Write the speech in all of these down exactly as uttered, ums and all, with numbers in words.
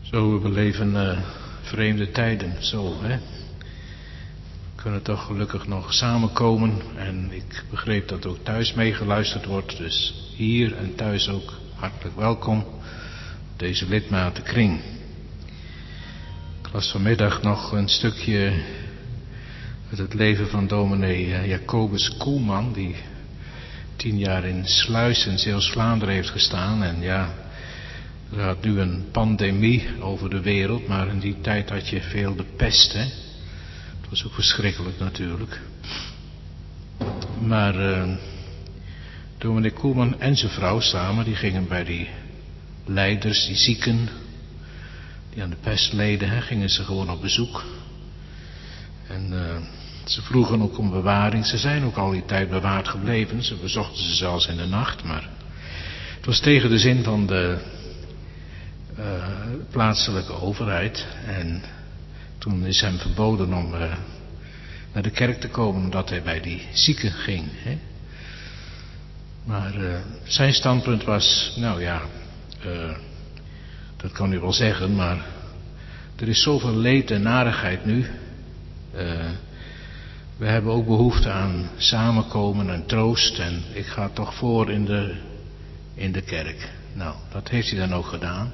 Zo, we leven uh, vreemde tijden, zo hè. We kunnen toch gelukkig nog samenkomen en ik begreep dat ook thuis meegeluisterd wordt, dus hier en thuis ook hartelijk welkom op deze lidmatenkring. Ik las vanmiddag nog een stukje uit het leven van dominee Jacobus Koelman, die tien jaar in Sluis in Zeeuws-Vlaanderen heeft gestaan en ja... Er gaat nu een pandemie over de wereld, maar in die tijd had je veel de pest, hè. Het was ook verschrikkelijk natuurlijk. Maar uh, dominee Koelman en zijn vrouw samen, die gingen bij die lijders, die zieken, die aan de pest leden, hè, gingen ze gewoon op bezoek. En uh, ze vroegen ook om bewaring. Ze zijn ook al die tijd bewaard gebleven. Ze bezochten ze zelfs in de nacht, maar het was tegen de zin van de Uh, plaatselijke overheid. En toen is hem verboden om uh, naar de kerk te komen, omdat hij bij die zieken ging. Hè? Maar uh, zijn standpunt was, nou ja, uh, dat kan u wel zeggen, maar er is zoveel leed en narigheid nu. Uh, we hebben ook behoefte aan samenkomen en troost en ik ga toch voor in de, in de kerk. Nou, dat heeft hij dan ook gedaan.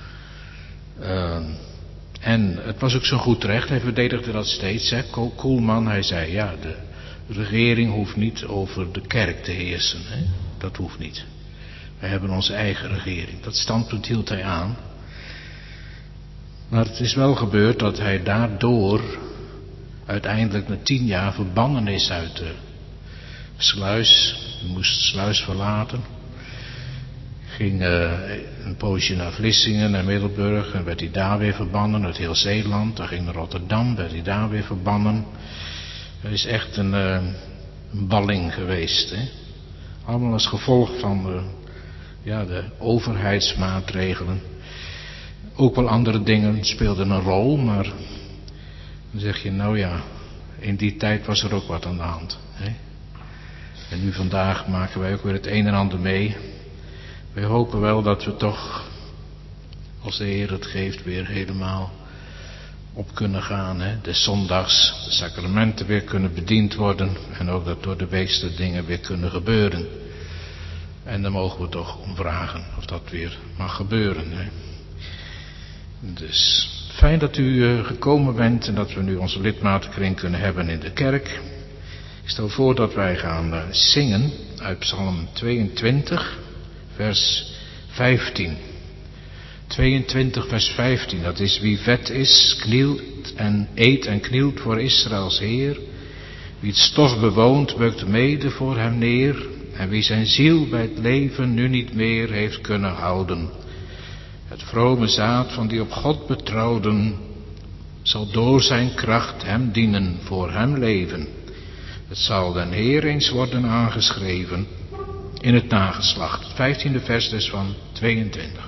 Uh, en het was ook zo goed terecht, hij verdedigde dat steeds, hè. Koelman, hij zei, ja, de regering hoeft niet over de kerk te heersen, hè. Dat hoeft niet. Wij hebben onze eigen regering, dat standpunt hield hij aan. Maar het is wel gebeurd dat hij daardoor uiteindelijk na tien jaar verbannen is uit de Sluis, hij moest Sluis verlaten. Ging uh, een poosje naar Vlissingen, naar Middelburg en werd hij daar weer verbannen uit heel Zeeland. Dan ging naar Rotterdam, werd hij daar weer verbannen. Hij is echt een, uh, een balling geweest. Hè? Allemaal als gevolg van de, ja, de overheidsmaatregelen. Ook wel andere dingen speelden een rol, maar dan zeg je nou ja, in die tijd was er ook wat aan de hand. Hè? En nu vandaag maken wij ook weer het een en ander mee. Wij hopen wel dat we toch, als de Heer het geeft, weer helemaal op kunnen gaan. Hè? De zondags, de sacramenten weer kunnen bediend worden. En ook dat door de week de dingen weer kunnen gebeuren. En daar mogen we toch om vragen of dat weer mag gebeuren. Hè? Dus fijn dat u uh, gekomen bent en dat we nu onze lidmatenkring kunnen hebben in de kerk. Ik stel voor dat wij gaan uh, zingen uit Psalm tweeëntwintig. Vers vijftien. tweeëntwintig vers vijftien. Dat is wie vet is, knielt en eet en knielt voor Israëls Heer. Wie het stof bewoont, bukt mede voor hem neer. En wie zijn ziel bij het leven nu niet meer heeft kunnen houden. Het vrome zaad van die op God betrouwden zal door zijn kracht hem dienen, voor hem leven. Het zal den Heer eens worden aangeschreven in het nageslacht. Het vijftiende vers dus van tweeëntwintig.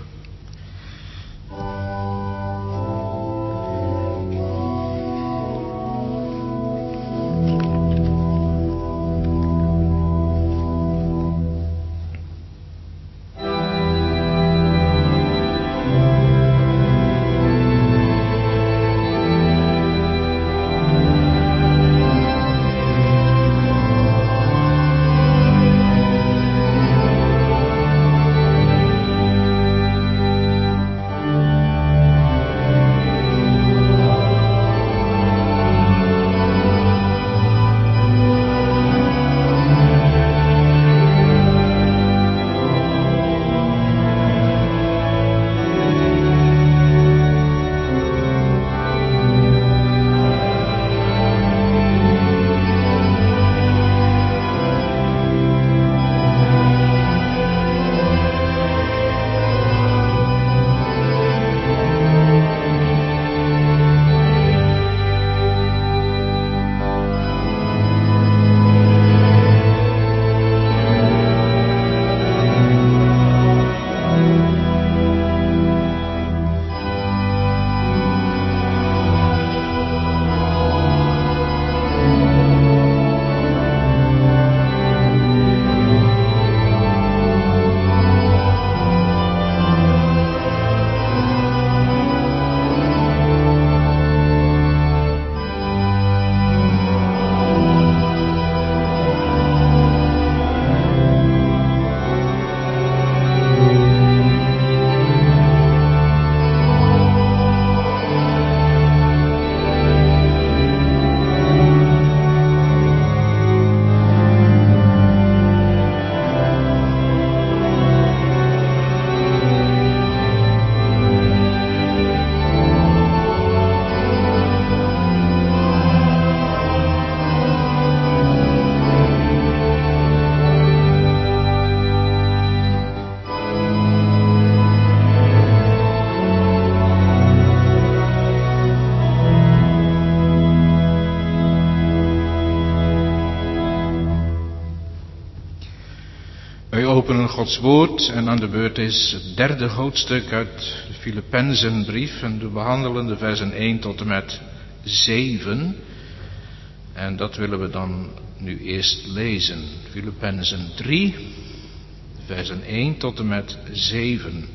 Wij openen Gods woord en aan de beurt is het derde hoofdstuk uit de Filippenzenbrief en we behandelen de versen één tot en met zeven. En dat willen we dan nu eerst lezen. Filippenzen drie, versen één tot en met zeven.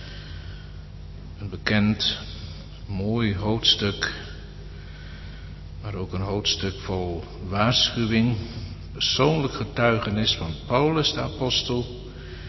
Een bekend, mooi hoofdstuk, maar ook een hoofdstuk vol waarschuwing, persoonlijk getuigenis van Paulus de apostel,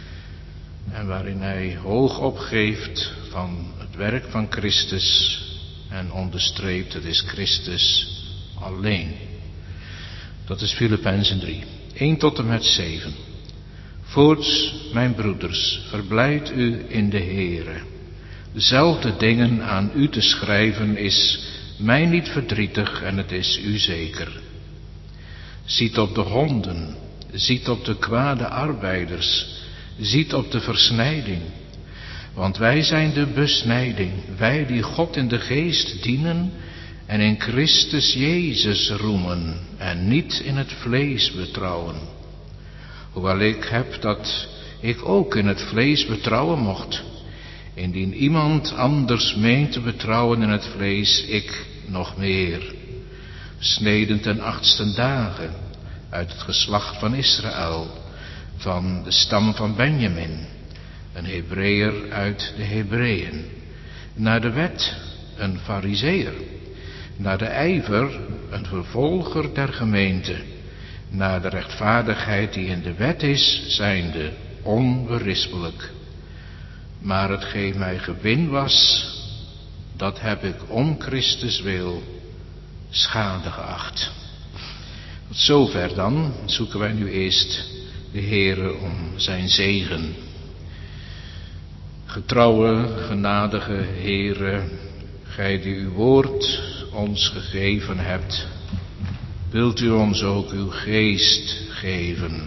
en waarin hij hoog opgeeft van het werk van Christus en onderstreept het is Christus alleen. Dat is Filippenzen drie, één tot en met zeven. Voorts, mijn broeders, verblijd u in de Heere. Dezelfde dingen aan u te schrijven is mij niet verdrietig en het is u zeker. Ziet op de honden, ziet op de kwade arbeiders, ziet op de versnijding. Want wij zijn de besnijding, wij die God in de geest dienen en in Christus Jezus roemen en niet in het vlees betrouwen. Hoewel ik heb dat ik ook in het vlees betrouwen mocht. Indien iemand anders meent te betrouwen in het vlees, ik nog meer. Sneden ten achtsten dagen, uit het geslacht van Israël, van de stam van Benjamin, een Hebreeër uit de Hebreeën, naar de wet een Farizeeër, naar de ijver een vervolger der gemeente, naar de rechtvaardigheid die in de wet is, zijnde onberispelijk. Maar hetgeen mij gewin was, dat heb ik om Christus wil schade geacht. Tot zover dan zoeken wij nu eerst de Heere om zijn zegen. Getrouwe, genadige Heere, gij die uw woord ons gegeven hebt, wilt u ons ook uw geest geven.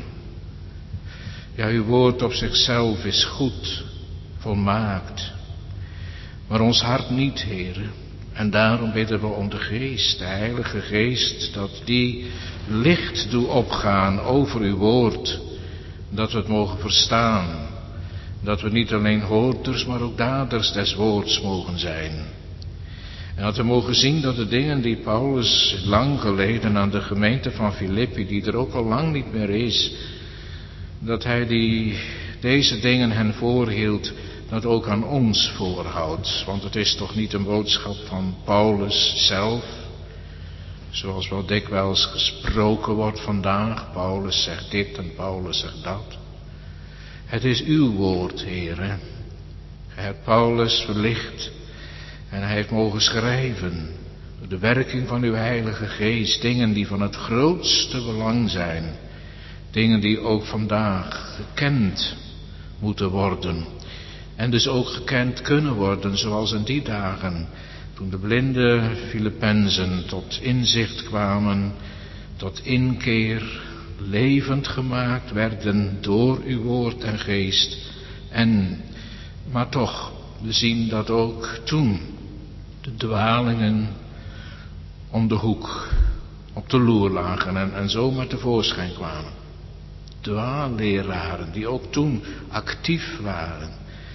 Ja, uw woord op zichzelf is goed, volmaakt, maar ons hart niet, Heere. En daarom bidden we om de geest, de Heilige Geest, dat die licht doet opgaan over uw woord, dat we het mogen verstaan, dat we niet alleen hoorders, maar ook daders des woords mogen zijn. En dat we mogen zien dat de dingen die Paulus lang geleden aan de gemeente van Filippi, die er ook al lang niet meer is, dat hij die, deze dingen hen voorhield, dat ook aan ons voorhoudt. Want het is toch niet een boodschap van Paulus zelf, zoals wel dikwijls gesproken wordt vandaag. Paulus zegt dit en Paulus zegt dat. Het is uw woord, Heere. Gij hebt Paulus verlicht en hij heeft mogen schrijven door de werking van uw Heilige Geest, dingen die van het grootste belang zijn, dingen die ook vandaag gekend moeten worden en dus ook gekend kunnen worden, zoals in die dagen toen de blinde Filippenzen tot inzicht kwamen, tot inkeer, levend gemaakt werden door uw woord en geest. En, maar toch, we zien dat ook toen de dwalingen om de hoek, op de loer lagen en, en zomaar tevoorschijn kwamen. Dwaalleraren die ook toen actief waren.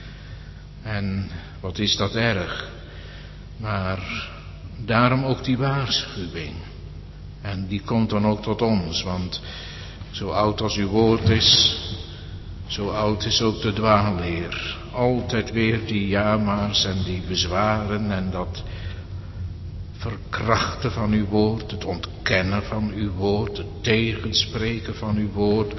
En wat is dat erg. Maar daarom ook die waarschuwing. En die komt dan ook tot ons, want zo oud als uw woord is, zo oud is ook de dwaalleer. Altijd weer die jama's en die bezwaren en dat verkrachten van uw woord, het ontkennen van uw woord, het tegenspreken van uw woord.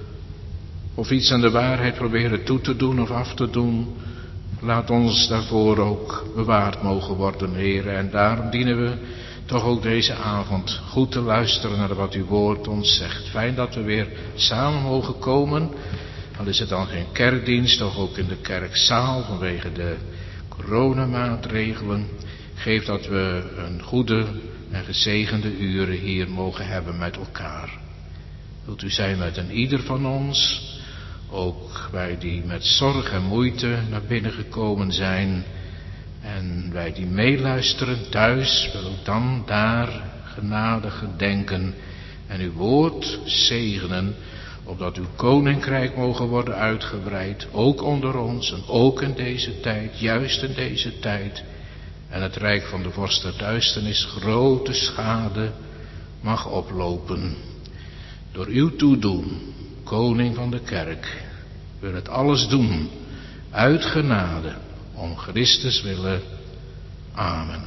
Of iets aan de waarheid proberen toe te doen of af te doen. Laat ons daarvoor ook bewaard mogen worden, Heer. En daarom dienen we toch ook deze avond goed te luisteren naar wat uw woord ons zegt. Fijn dat we weer samen mogen komen. Al is het dan geen kerkdienst, toch ook in de kerkzaal vanwege de coronamaatregelen. Geef dat we een goede en gezegende uren hier mogen hebben met elkaar. Wilt u zijn met een ieder van ons, ook wij die met zorg en moeite naar binnen gekomen zijn. En wij die meeluisteren thuis, wil ook dan daar genade gedenken en uw woord zegenen, opdat uw koninkrijk mogen worden uitgebreid, ook onder ons en ook in deze tijd, juist in deze tijd. En het rijk van de vorst der duisternis grote schade mag oplopen. Door uw toedoen, koning van de kerk, wil het alles doen, uit genade, om Christus willen. Amen.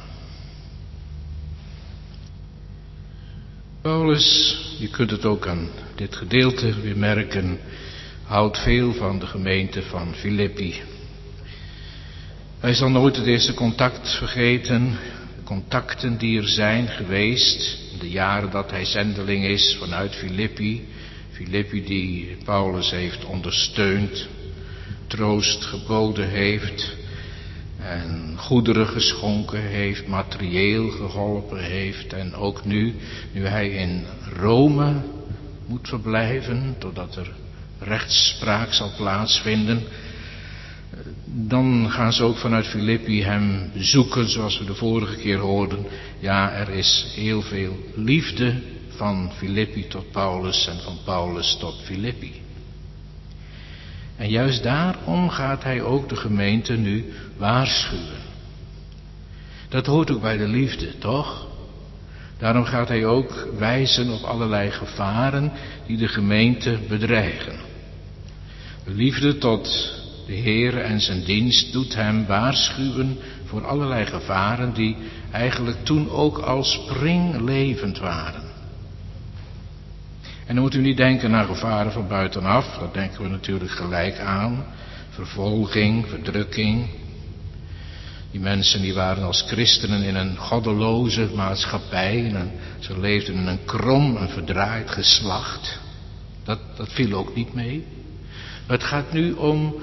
Paulus, je kunt het ook aan dit gedeelte weer merken, houdt veel van de gemeente van Filippi. Hij zal nooit het eerste contact vergeten, de contacten die er zijn geweest, in de jaren dat hij zendeling is vanuit Filippi. Filippi die Paulus heeft ondersteund, troost geboden heeft en goederen geschonken heeft, materieel geholpen heeft. En ook nu, nu hij in Rome moet verblijven, totdat er rechtspraak zal plaatsvinden, dan gaan ze ook vanuit Filippi hem bezoeken, zoals we de vorige keer hoorden. Ja, er is heel veel liefde van Filippi tot Paulus en van Paulus tot Filippi. En juist daarom gaat hij ook de gemeente nu waarschuwen. Dat hoort ook bij de liefde, toch? Daarom gaat hij ook wijzen op allerlei gevaren die de gemeente bedreigen. De liefde tot de Heer en zijn dienst doet hem waarschuwen voor allerlei gevaren die eigenlijk toen ook al springlevend waren. En dan moet u niet denken aan gevaren van buitenaf, dat denken we natuurlijk gelijk aan. Vervolging, verdrukking. Die mensen die waren als christenen in een goddeloze maatschappij. En ze leefden in een krom en verdraaid geslacht. Dat, dat viel ook niet mee. Maar het gaat nu om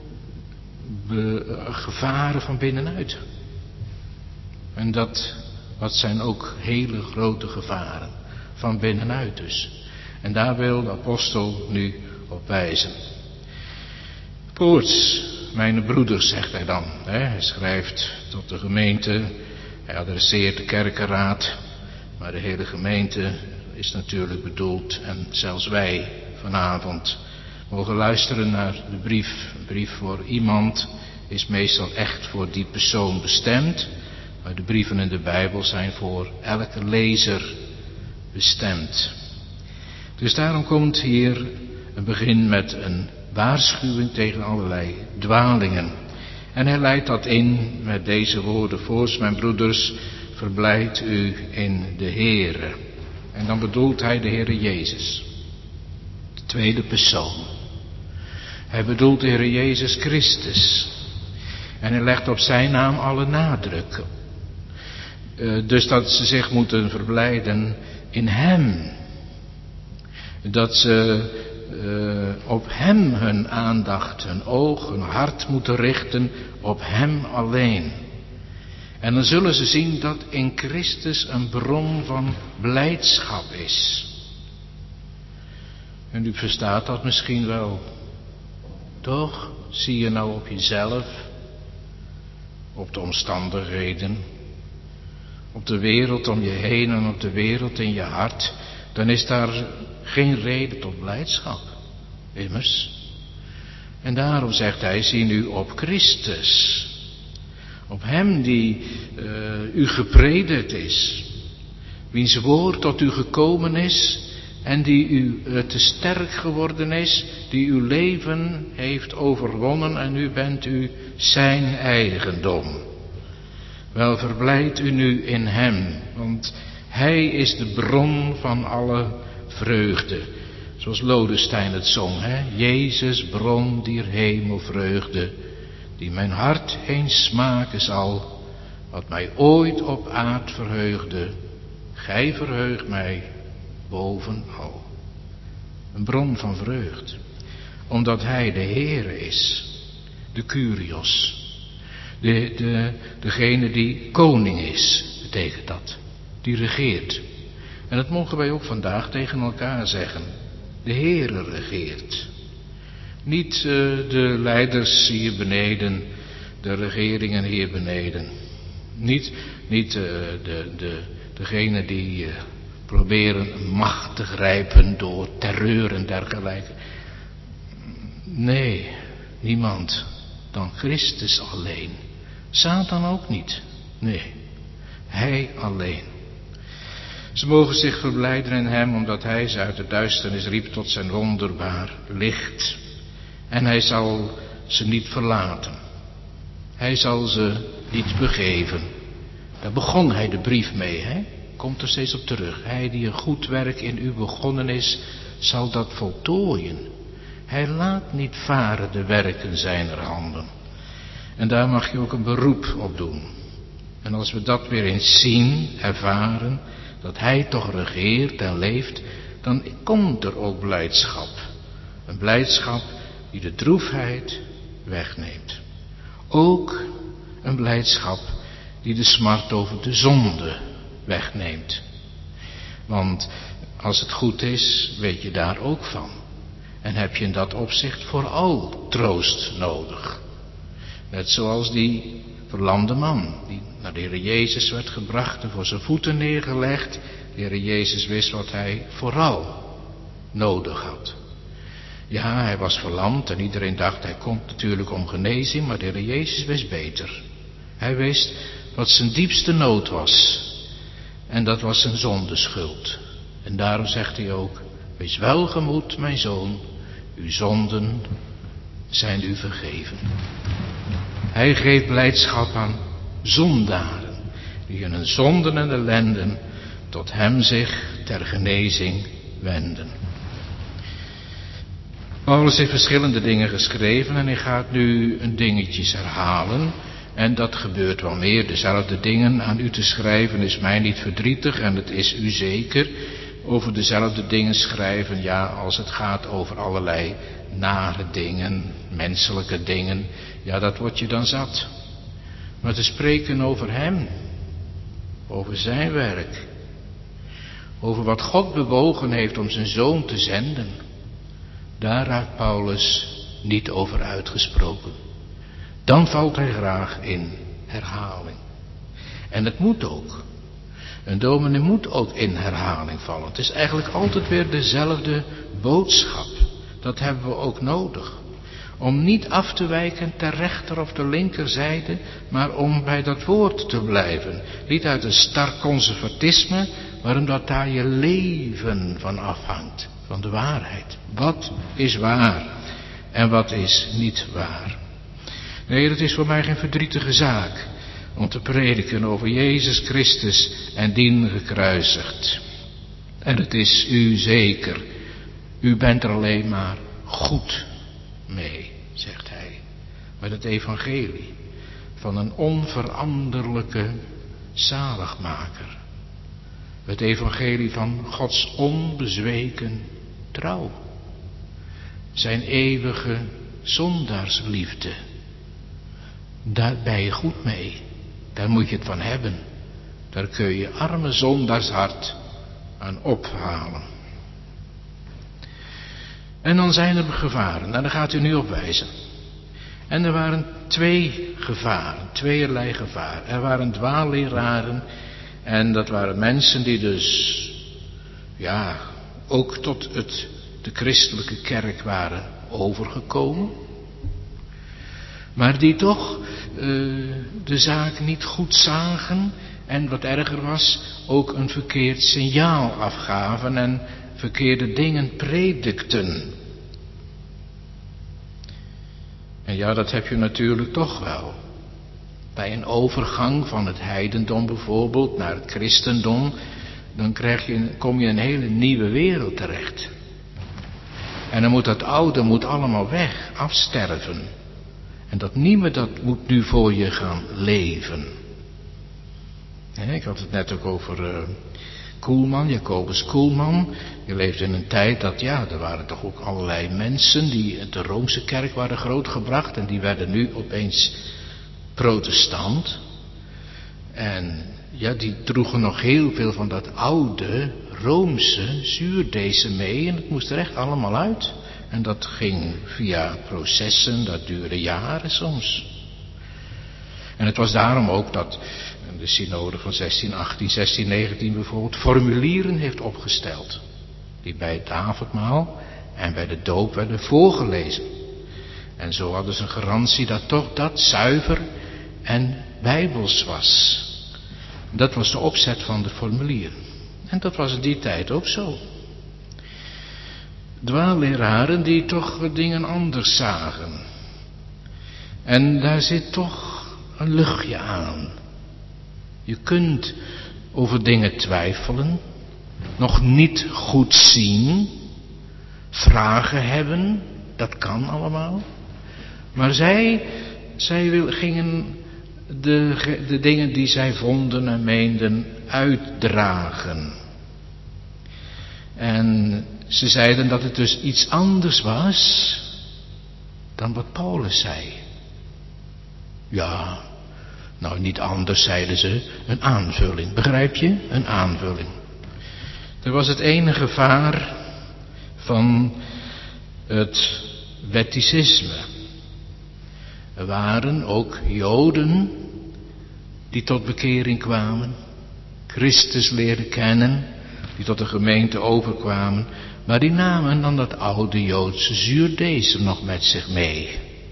be, gevaren van binnenuit. En dat, dat zijn ook hele grote gevaren. Van binnenuit dus. En daar wil de apostel nu op wijzen. Voorts, mijn broeders, zegt hij dan. Hè? Hij schrijft tot de gemeente, hij adresseert de kerkenraad, maar de hele gemeente is natuurlijk bedoeld. En zelfs wij vanavond mogen luisteren naar de brief. Een brief voor iemand is meestal echt voor die persoon bestemd, maar de brieven in de Bijbel zijn voor elke lezer bestemd. Dus daarom komt hier een begin met een waarschuwing tegen allerlei dwalingen. En hij leidt dat in met deze woorden: Voorts, mijn broeders, verblijd u in de Heere. En dan bedoelt hij de Heere Jezus. De tweede persoon. Hij bedoelt de Heere Jezus Christus. En hij legt op zijn naam alle nadruk. Uh, dus dat ze zich moeten verblijden in hem. Dat ze uh, op hem hun aandacht, hun oog, hun hart moeten richten, op hem alleen. En dan zullen ze zien dat in Christus een bron van blijdschap is. En u verstaat dat misschien wel. Toch? Zie je nou op jezelf, op de omstandigheden, op de wereld om je heen en op de wereld in je hart, dan is daar geen reden tot blijdschap. Immers. En daarom zegt hij, zie nu op Christus. Op hem die uh, u gepredikt is. Wiens woord tot u gekomen is en die u uh, te sterk geworden is, die uw leven heeft overwonnen en nu bent u zijn eigendom. Wel, verblijd u nu in hem, want hij is de bron van alle vreugde. Zoals Lodestein het zong, hè? Jezus, bron dier hemelvreugde, die mijn hart eens smaken zal, wat mij ooit op aard verheugde, gij verheugt mij bovenal. Een bron van vreugd, omdat hij de Heere is, de Kyrios, de, de, degene die koning is, betekent dat, die regeert. En dat mogen wij ook vandaag tegen elkaar zeggen. De Heere regeert. Niet uh, de leiders hier beneden, de regeringen hier beneden. Niet, niet uh, de, de, degene die uh, proberen macht te grijpen door terreur en dergelijke. Nee, niemand dan Christus alleen. Satan ook niet. Nee, hij alleen. Ze mogen zich verblijden in hem, omdat hij ze uit de duisternis riep tot zijn wonderbaar licht. En hij zal ze niet verlaten. Hij zal ze niet begeven. Daar begon hij de brief mee, hè? Komt er steeds op terug. Hij die een goed werk in u begonnen is, zal dat voltooien. Hij laat niet varen de werken zijner handen. En daar mag je ook een beroep op doen. En als we dat weer eens zien, ervaren, dat hij toch regeert en leeft, dan komt er ook blijdschap. Een blijdschap die de droefheid wegneemt. Ook een blijdschap die de smart over de zonde wegneemt. Want als het goed is, weet je daar ook van. En heb je in dat opzicht vooral troost nodig. Net zoals die verlamde man, die naar de Heer Jezus werd gebracht en voor zijn voeten neergelegd. De Heer Jezus wist wat hij vooral nodig had. Ja, hij was verlamd en iedereen dacht, hij komt natuurlijk om genezing, maar de Heer Jezus wist beter. Hij wist wat zijn diepste nood was. En dat was zijn zondeschuld. En daarom zegt hij ook, wees welgemoed, mijn zoon, uw zonden zijn u vergeven. Hij geeft blijdschap aan zondaren, die in hun zonden en ellenden tot hem zich ter genezing wenden. Paulus heeft verschillende dingen geschreven en hij gaat nu een dingetjes herhalen. En dat gebeurt wel meer. Dezelfde dingen aan u te schrijven is mij niet verdrietig en het is u zeker. Over dezelfde dingen schrijven, ja, als het gaat over allerlei nare dingen, menselijke dingen, ja, dat wordt je dan zat. Maar te spreken over hem, over zijn werk, over wat God bewogen heeft om zijn zoon te zenden, daar raakt Paulus niet over uitgesproken. Dan valt hij graag in herhaling. En het moet ook. Een dominee moet ook in herhaling vallen. Het is eigenlijk altijd weer dezelfde boodschap. Dat hebben we ook nodig. Om niet af te wijken ter rechter of ter linkerzijde, maar om bij dat woord te blijven. Niet uit een stark conservatisme, maar omdat daar je leven van afhangt. Van de waarheid. Wat is waar en wat is niet waar? Nee, dat is voor mij geen verdrietige zaak om te prediken over Jezus Christus en dien gekruisigd. En het is u zeker, u bent er alleen maar goed mee, zegt hij, met het evangelie van een onveranderlijke zaligmaker. Het evangelie van Gods onbezweken trouw. Zijn eeuwige zondaarsliefde. Daar ben je goed mee. Daar moet je het van hebben. Daar kun je arme zondaarshart aan ophalen. En dan zijn er gevaren. En daar gaat u nu op wijzen. En er waren twee gevaren. Tweeërlei gevaar. Er waren dwaalleraren. En dat waren mensen die dus, ja, ook tot het, de christelijke kerk waren overgekomen. Maar die toch uh, de zaak niet goed zagen en wat erger was, ook een verkeerd signaal afgaven en verkeerde dingen predikten. En ja, dat heb je natuurlijk toch wel. Bij een overgang van het heidendom bijvoorbeeld naar het christendom, dan krijg je, kom je in een hele nieuwe wereld terecht. En dan moet dat oude moet allemaal weg, afsterven. En dat nieuwe, dat moet nu voor je gaan leven. Ik had het net ook over uh, Koelman, Jacobus Koelman. Die leefde in een tijd dat, ja, er waren toch ook allerlei mensen die in de Roomse kerk waren grootgebracht. En die werden nu opeens protestant. En ja, die droegen nog heel veel van dat oude Roomse zuurdezen mee. En het moest er echt allemaal uit. En dat ging via processen, dat duurde jaren soms. En het was daarom ook dat in de synode van zestien achttien, zestien negentien bijvoorbeeld, formulieren heeft opgesteld. Die bij het avondmaal en bij de doop werden voorgelezen. En zo hadden ze een garantie dat toch dat zuiver en bijbels was. Dat was de opzet van de formulieren. En dat was in die tijd ook zo. Dwaalleraren die toch dingen anders zagen. En daar zit toch een luchtje aan. Je kunt over dingen twijfelen, nog niet goed zien, vragen hebben, dat kan allemaal. Maar zij, zij wil, gingen de, de dingen die zij vonden en meenden uitdragen. En ze zeiden dat het dus iets anders was dan wat Paulus zei. Ja, nou niet anders zeiden ze, een aanvulling. Begrijp je? Een aanvulling. Er was het ene gevaar van het wetticisme. Er waren ook Joden die tot bekering kwamen, Christus leerden kennen, die tot de gemeente overkwamen, maar die namen dan dat oude Joodse zuurdeesem nog met zich mee.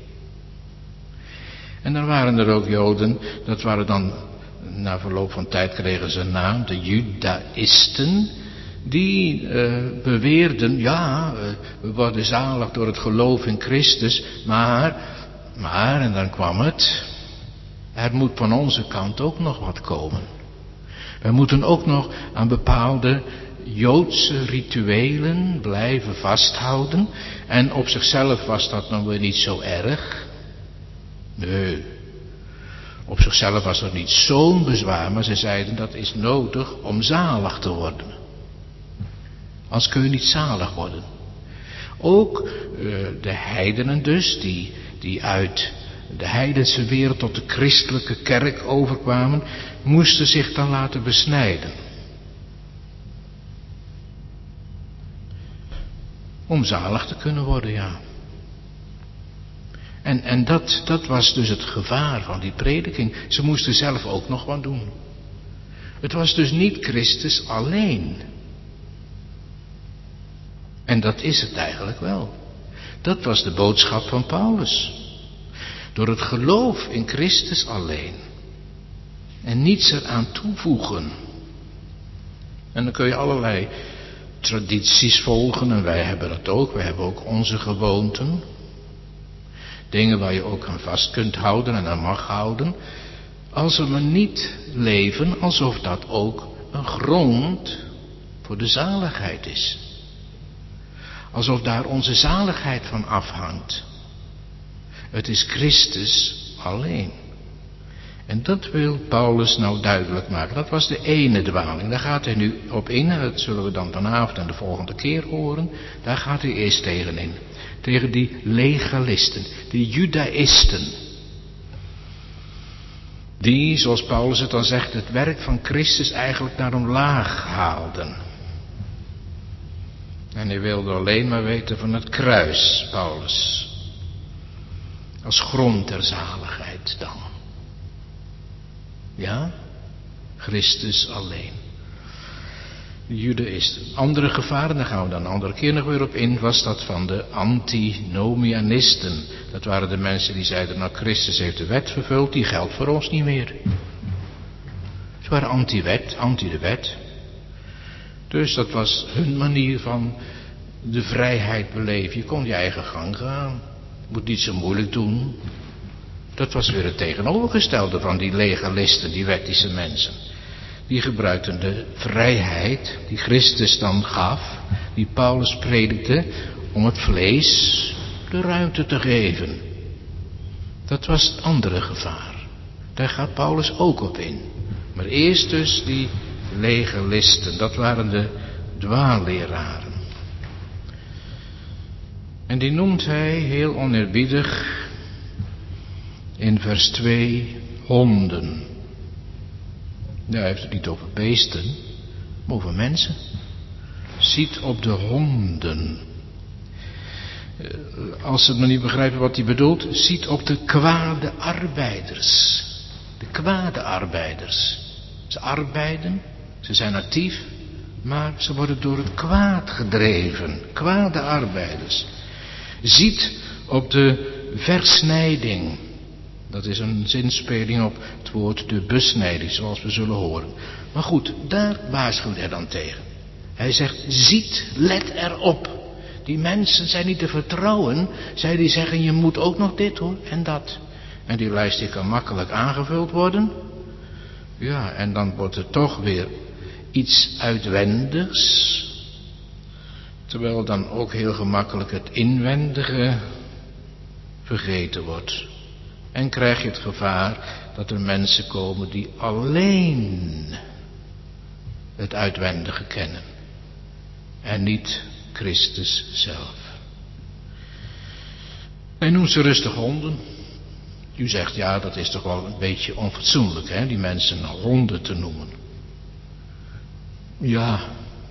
En dan waren er ook Joden, dat waren dan, na verloop van tijd kregen ze een naam, de Judaïsten, die uh, beweerden, ja, uh, we worden zalig door het geloof in Christus, maar, maar, en dan kwam het, er moet van onze kant ook nog wat komen. We moeten ook nog aan bepaalde Joodse rituelen blijven vasthouden. En op zichzelf was dat nog weer niet zo erg. Nee, op zichzelf was dat niet zo'n bezwaar, maar ze zeiden dat is nodig om zalig te worden. Anders kun je niet zalig worden. Ook uh, de heidenen dus, die, die uit de heidense wereld tot de christelijke kerk overkwamen, moesten zich dan laten besnijden. Om zalig te kunnen worden, ja. En, en dat, dat was dus het gevaar van die prediking. Ze moesten zelf ook nog wat doen. Het was dus niet Christus alleen. En dat is het eigenlijk wel. Dat was de boodschap van Paulus. Door het geloof in Christus alleen. En niets eraan toevoegen. En dan kun je allerlei tradities volgen. En wij hebben dat ook. Wij hebben ook onze gewoonten. Dingen waar je ook aan vast kunt houden en aan mag houden. Als we maar niet leven alsof dat ook een grond voor de zaligheid is. Alsof daar onze zaligheid van afhangt. Het is Christus alleen. En dat wil Paulus nou duidelijk maken. Dat was de ene dwaling. Daar gaat hij nu op in. En dat zullen we dan vanavond en de volgende keer horen. Daar gaat hij eerst tegen in. Tegen die legalisten. Die judaïsten. Die, zoals Paulus het dan zegt, het werk van Christus eigenlijk naar omlaag haalden. En hij wilde alleen maar weten van het kruis, Paulus. Als grond der zaligheid dan. Ja, Christus alleen. De judaïsten. Andere gevaren, daar gaan we dan een andere keer nog weer op in, was dat van de antinomianisten. Dat waren de mensen die zeiden, nou Christus heeft de wet vervuld, die geldt voor ons niet meer. Ze waren anti-wet, anti de wet. Dus dat was hun manier van de vrijheid beleven. Je kon je eigen gang gaan. Je moet niet zo moeilijk doen. Dat was weer het tegenovergestelde van die legalisten, die wettische mensen. Die gebruikten de vrijheid die Christus dan gaf, die Paulus predikte, om het vlees de ruimte te geven. Dat was het andere gevaar. Daar gaat Paulus ook op in. Maar eerst dus die legalisten, dat waren de dwaalleraren. En die noemt hij heel oneerbiedig in vers twee honden. Ja, hij heeft het niet over beesten, maar over mensen. Ziet op de honden. Als ze het nog niet begrijpen wat hij bedoelt, ziet op de kwade arbeiders. De kwade arbeiders. Ze arbeiden, ze zijn actief, maar ze worden door het kwaad gedreven. Kwade arbeiders. Ziet op de versnijding. Dat is een zinspeling op het woord de besnijding, zoals we zullen horen. Maar goed, daar waarschuwt hij dan tegen. Hij zegt, ziet, let erop. Die mensen zijn niet te vertrouwen. Zij die zeggen, je moet ook nog dit hoor, en dat. En die lijst die kan makkelijk aangevuld worden. Ja, en dan wordt het toch weer iets uitwendigs. Terwijl dan ook heel gemakkelijk het inwendige vergeten wordt. En krijg je het gevaar dat er mensen komen die alleen het uitwendige kennen. En niet Christus zelf. Hij noemt ze rustig honden. U zegt, ja, dat is toch wel een beetje onfatsoenlijk, hè, die mensen honden te noemen. Ja,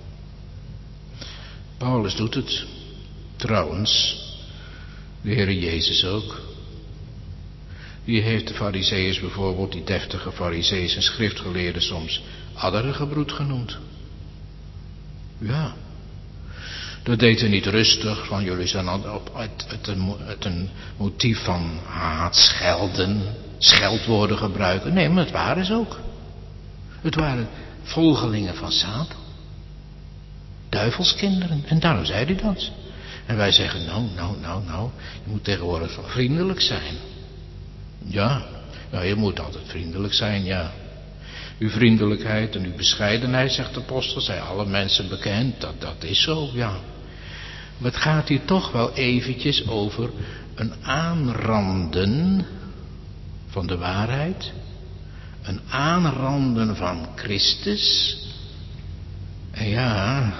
Paulus doet het. Trouwens, de Heere Jezus ook. Die heeft de Farizeeërs bijvoorbeeld, die deftige Farizeeërs en schriftgeleerden soms adderengebroed genoemd. Ja. Dat deed hij niet rustig, van jullie zijn op het, het, het een motief van haat, schelden, scheldwoorden gebruiken. Nee, maar het waren ze ook. Het waren volgelingen van Satan. Duivelskinderen. En daarom zei hij dat. En wij zeggen, nou, nou, nou, nou, je moet tegenwoordig wel vriendelijk zijn. Ja, nou, je moet altijd vriendelijk zijn, ja. Uw vriendelijkheid en uw bescheidenheid, zegt de apostel, zijn alle mensen bekend. Dat, dat is zo, ja. Maar het gaat hier toch wel eventjes over een aanranden van de waarheid. Een aanranden van Christus. En ja,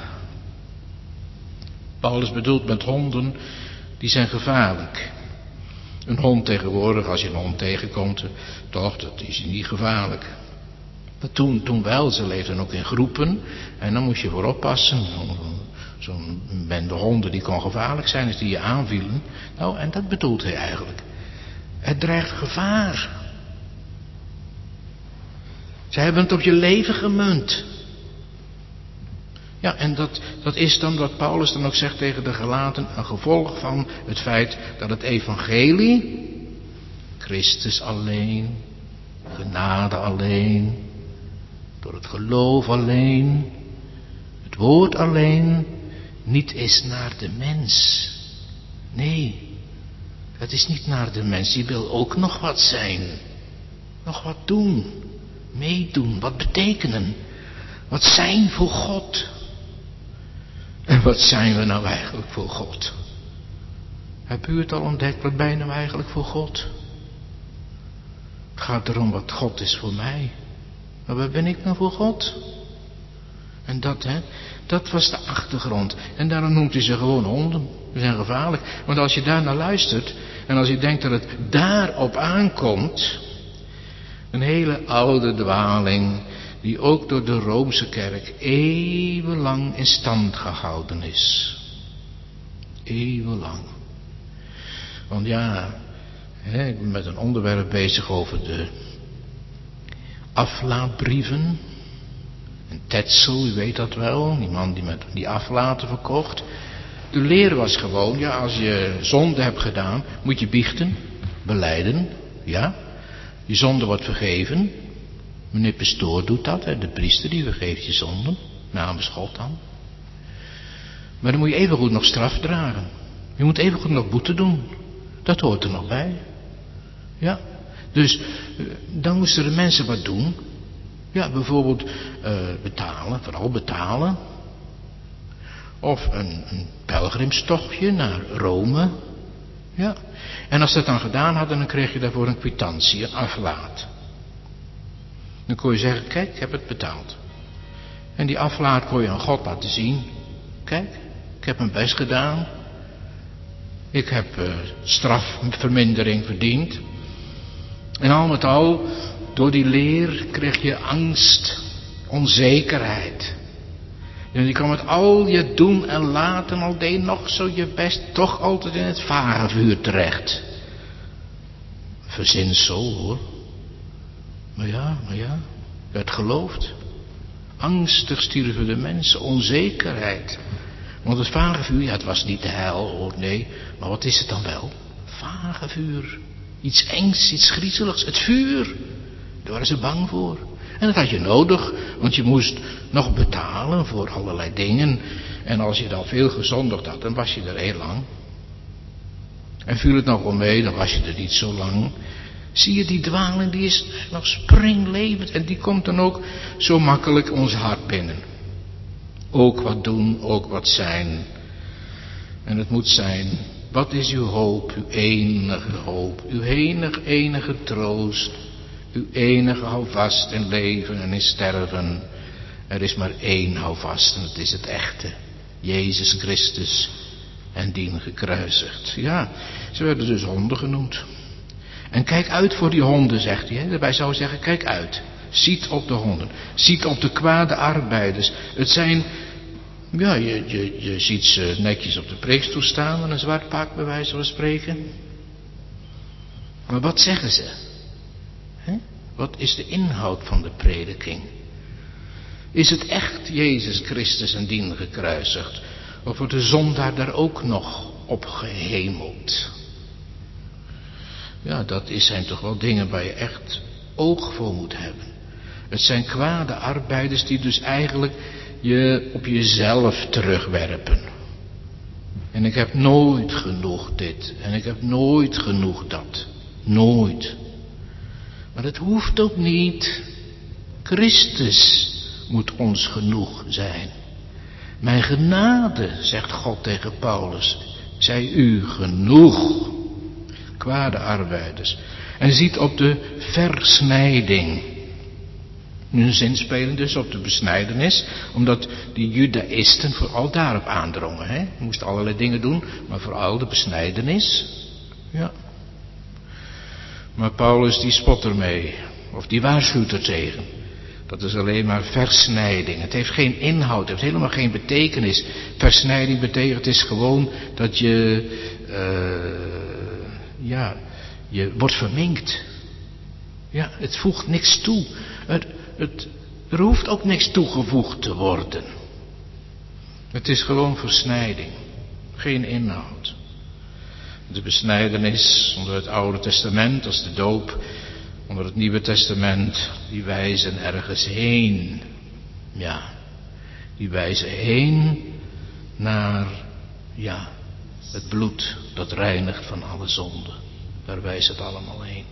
Paulus bedoelt met honden, die zijn gevaarlijk. Een hond tegenwoordig, als je een hond tegenkomt, toch, dat is niet gevaarlijk. Maar toen, toen wel, ze leefden ook in groepen. En dan moest je voor oppassen. Zo'n bende honden die kon gevaarlijk zijn als die je aanvielen. Nou, en dat bedoelt hij eigenlijk. Het dreigt gevaar. Zij hebben het op je leven gemunt. Ja, en dat, dat is dan wat Paulus dan ook zegt tegen de Galaten, een gevolg van het feit dat het evangelie, Christus alleen, genade alleen, door het geloof alleen, het woord alleen, niet is naar de mens. Nee, het is niet naar de mens. Die wil ook nog wat zijn. Nog wat doen. Meedoen. Wat betekenen. Wat zijn voor God. En wat zijn we nou eigenlijk voor God? Heb u het al ontdekt? Wat ben je nou eigenlijk voor God? Het gaat erom wat God is voor mij. Maar wat ben ik nou voor God? En dat, hè, dat was de achtergrond. En daarom noemt hij ze gewoon honden. Ze zijn gevaarlijk. Want als je daar naar luistert, en als je denkt dat het daarop aankomt, een hele oude dwaling, die ook door de Roomse kerk eeuwenlang in stand gehouden is. Eeuwenlang. Want ja, hè, ik ben met een onderwerp bezig over de aflaatbrieven. En Tetzel, u weet dat wel, die man die met die aflaten verkocht. De leer was gewoon, ja, als je zonde hebt gedaan, moet je biechten, belijden, ja. Je zonde wordt vergeven. Meneer Pastoor doet dat, hè, de priester die vergeeft je zonden, namens God dan. Maar dan moet je evengoed nog straf dragen. Je moet evengoed nog boete doen. Dat hoort er nog bij. Ja, dus dan moesten de mensen wat doen. Ja, bijvoorbeeld uh, betalen, vooral betalen. Of een, een pelgrimstochtje naar Rome. Ja. En als ze dat dan gedaan hadden, dan kreeg je daarvoor een kwitantie, een aflaat. Dan kon je zeggen, kijk, ik heb het betaald. En die aflaat kon je aan God laten zien. Kijk, ik heb mijn best gedaan. Ik heb uh, strafvermindering verdiend. En al met al, door die leer kreeg je angst, onzekerheid. En je kwam met al je doen en laten, al deed nog zo je best, toch altijd in het vagevuur terecht. Verzinsel hoor. Maar ja, maar ja, werd geloofd. Angstig stierven de mensen, onzekerheid. Want het vagevuur, ja, het was niet de hel, oh nee, maar wat is het dan wel? Vagevuur. Iets engs, iets griezeligs, het vuur. Daar waren ze bang voor. En dat had je nodig, want je moest nog betalen voor allerlei dingen. En als je dan veel gezondigd had, dan was je er heel lang. En viel het nog wel mee, dan was je er niet zo lang. Zie je, die dwaling, die is nog springlevend. En die komt dan ook zo makkelijk ons hart binnen. Ook wat doen, ook wat zijn. En het moet zijn, wat is uw hoop, uw enige hoop, uw enige, enige troost, uw enige houvast in leven en in sterven. Er is maar één houvast en dat is het echte, Jezus Christus en dien gekruisigd. Ja, ze werden dus honden genoemd. En kijk uit voor die honden, zegt hij. Hè? Daarbij zou zeggen, kijk uit. Ziet op de honden. Ziet op de kwade arbeiders. Het zijn, ja, je, je, je ziet ze netjes op de preekstoel staan met een zwart pak, bij wijze van spreken. Maar wat zeggen ze? Hè? Wat is de inhoud van de prediking? Is het echt Jezus Christus en dien gekruisigd? Of wordt de zondaar daar ook nog op gehemeld? Ja, dat zijn toch wel dingen waar je echt oog voor moet hebben. Het zijn kwade arbeiders die dus eigenlijk je op jezelf terugwerpen. En ik heb nooit genoeg dit. En ik heb nooit genoeg dat. Nooit. Maar het hoeft ook niet. Christus moet ons genoeg zijn. Mijn genade, zegt God tegen Paulus, zij u genoeg. Kwade arbeiders. En ziet op de versnijding. Nu een zinspelend dus op de besnijdenis. Omdat die judaïsten vooral daarop aandrongen. Hè? Je moest allerlei dingen doen. Maar vooral de besnijdenis. Ja. Maar Paulus die spot ermee. Of die waarschuwt er tegen. Dat is alleen maar versnijding. Het heeft geen inhoud. Het heeft helemaal geen betekenis. Versnijding betekent het is gewoon dat je... Uh, Ja, je wordt verminkt. Ja, het voegt niks toe. Het, het, er hoeft ook niks toegevoegd te worden. Het is gewoon versnijding. Geen inhoud. De besnijdenis onder het Oude Testament, als de doop onder het Nieuwe Testament, die wijzen ergens heen. Ja, die wijzen heen naar, ja... het bloed dat reinigt van alle zonden. Daar wijst het allemaal heen.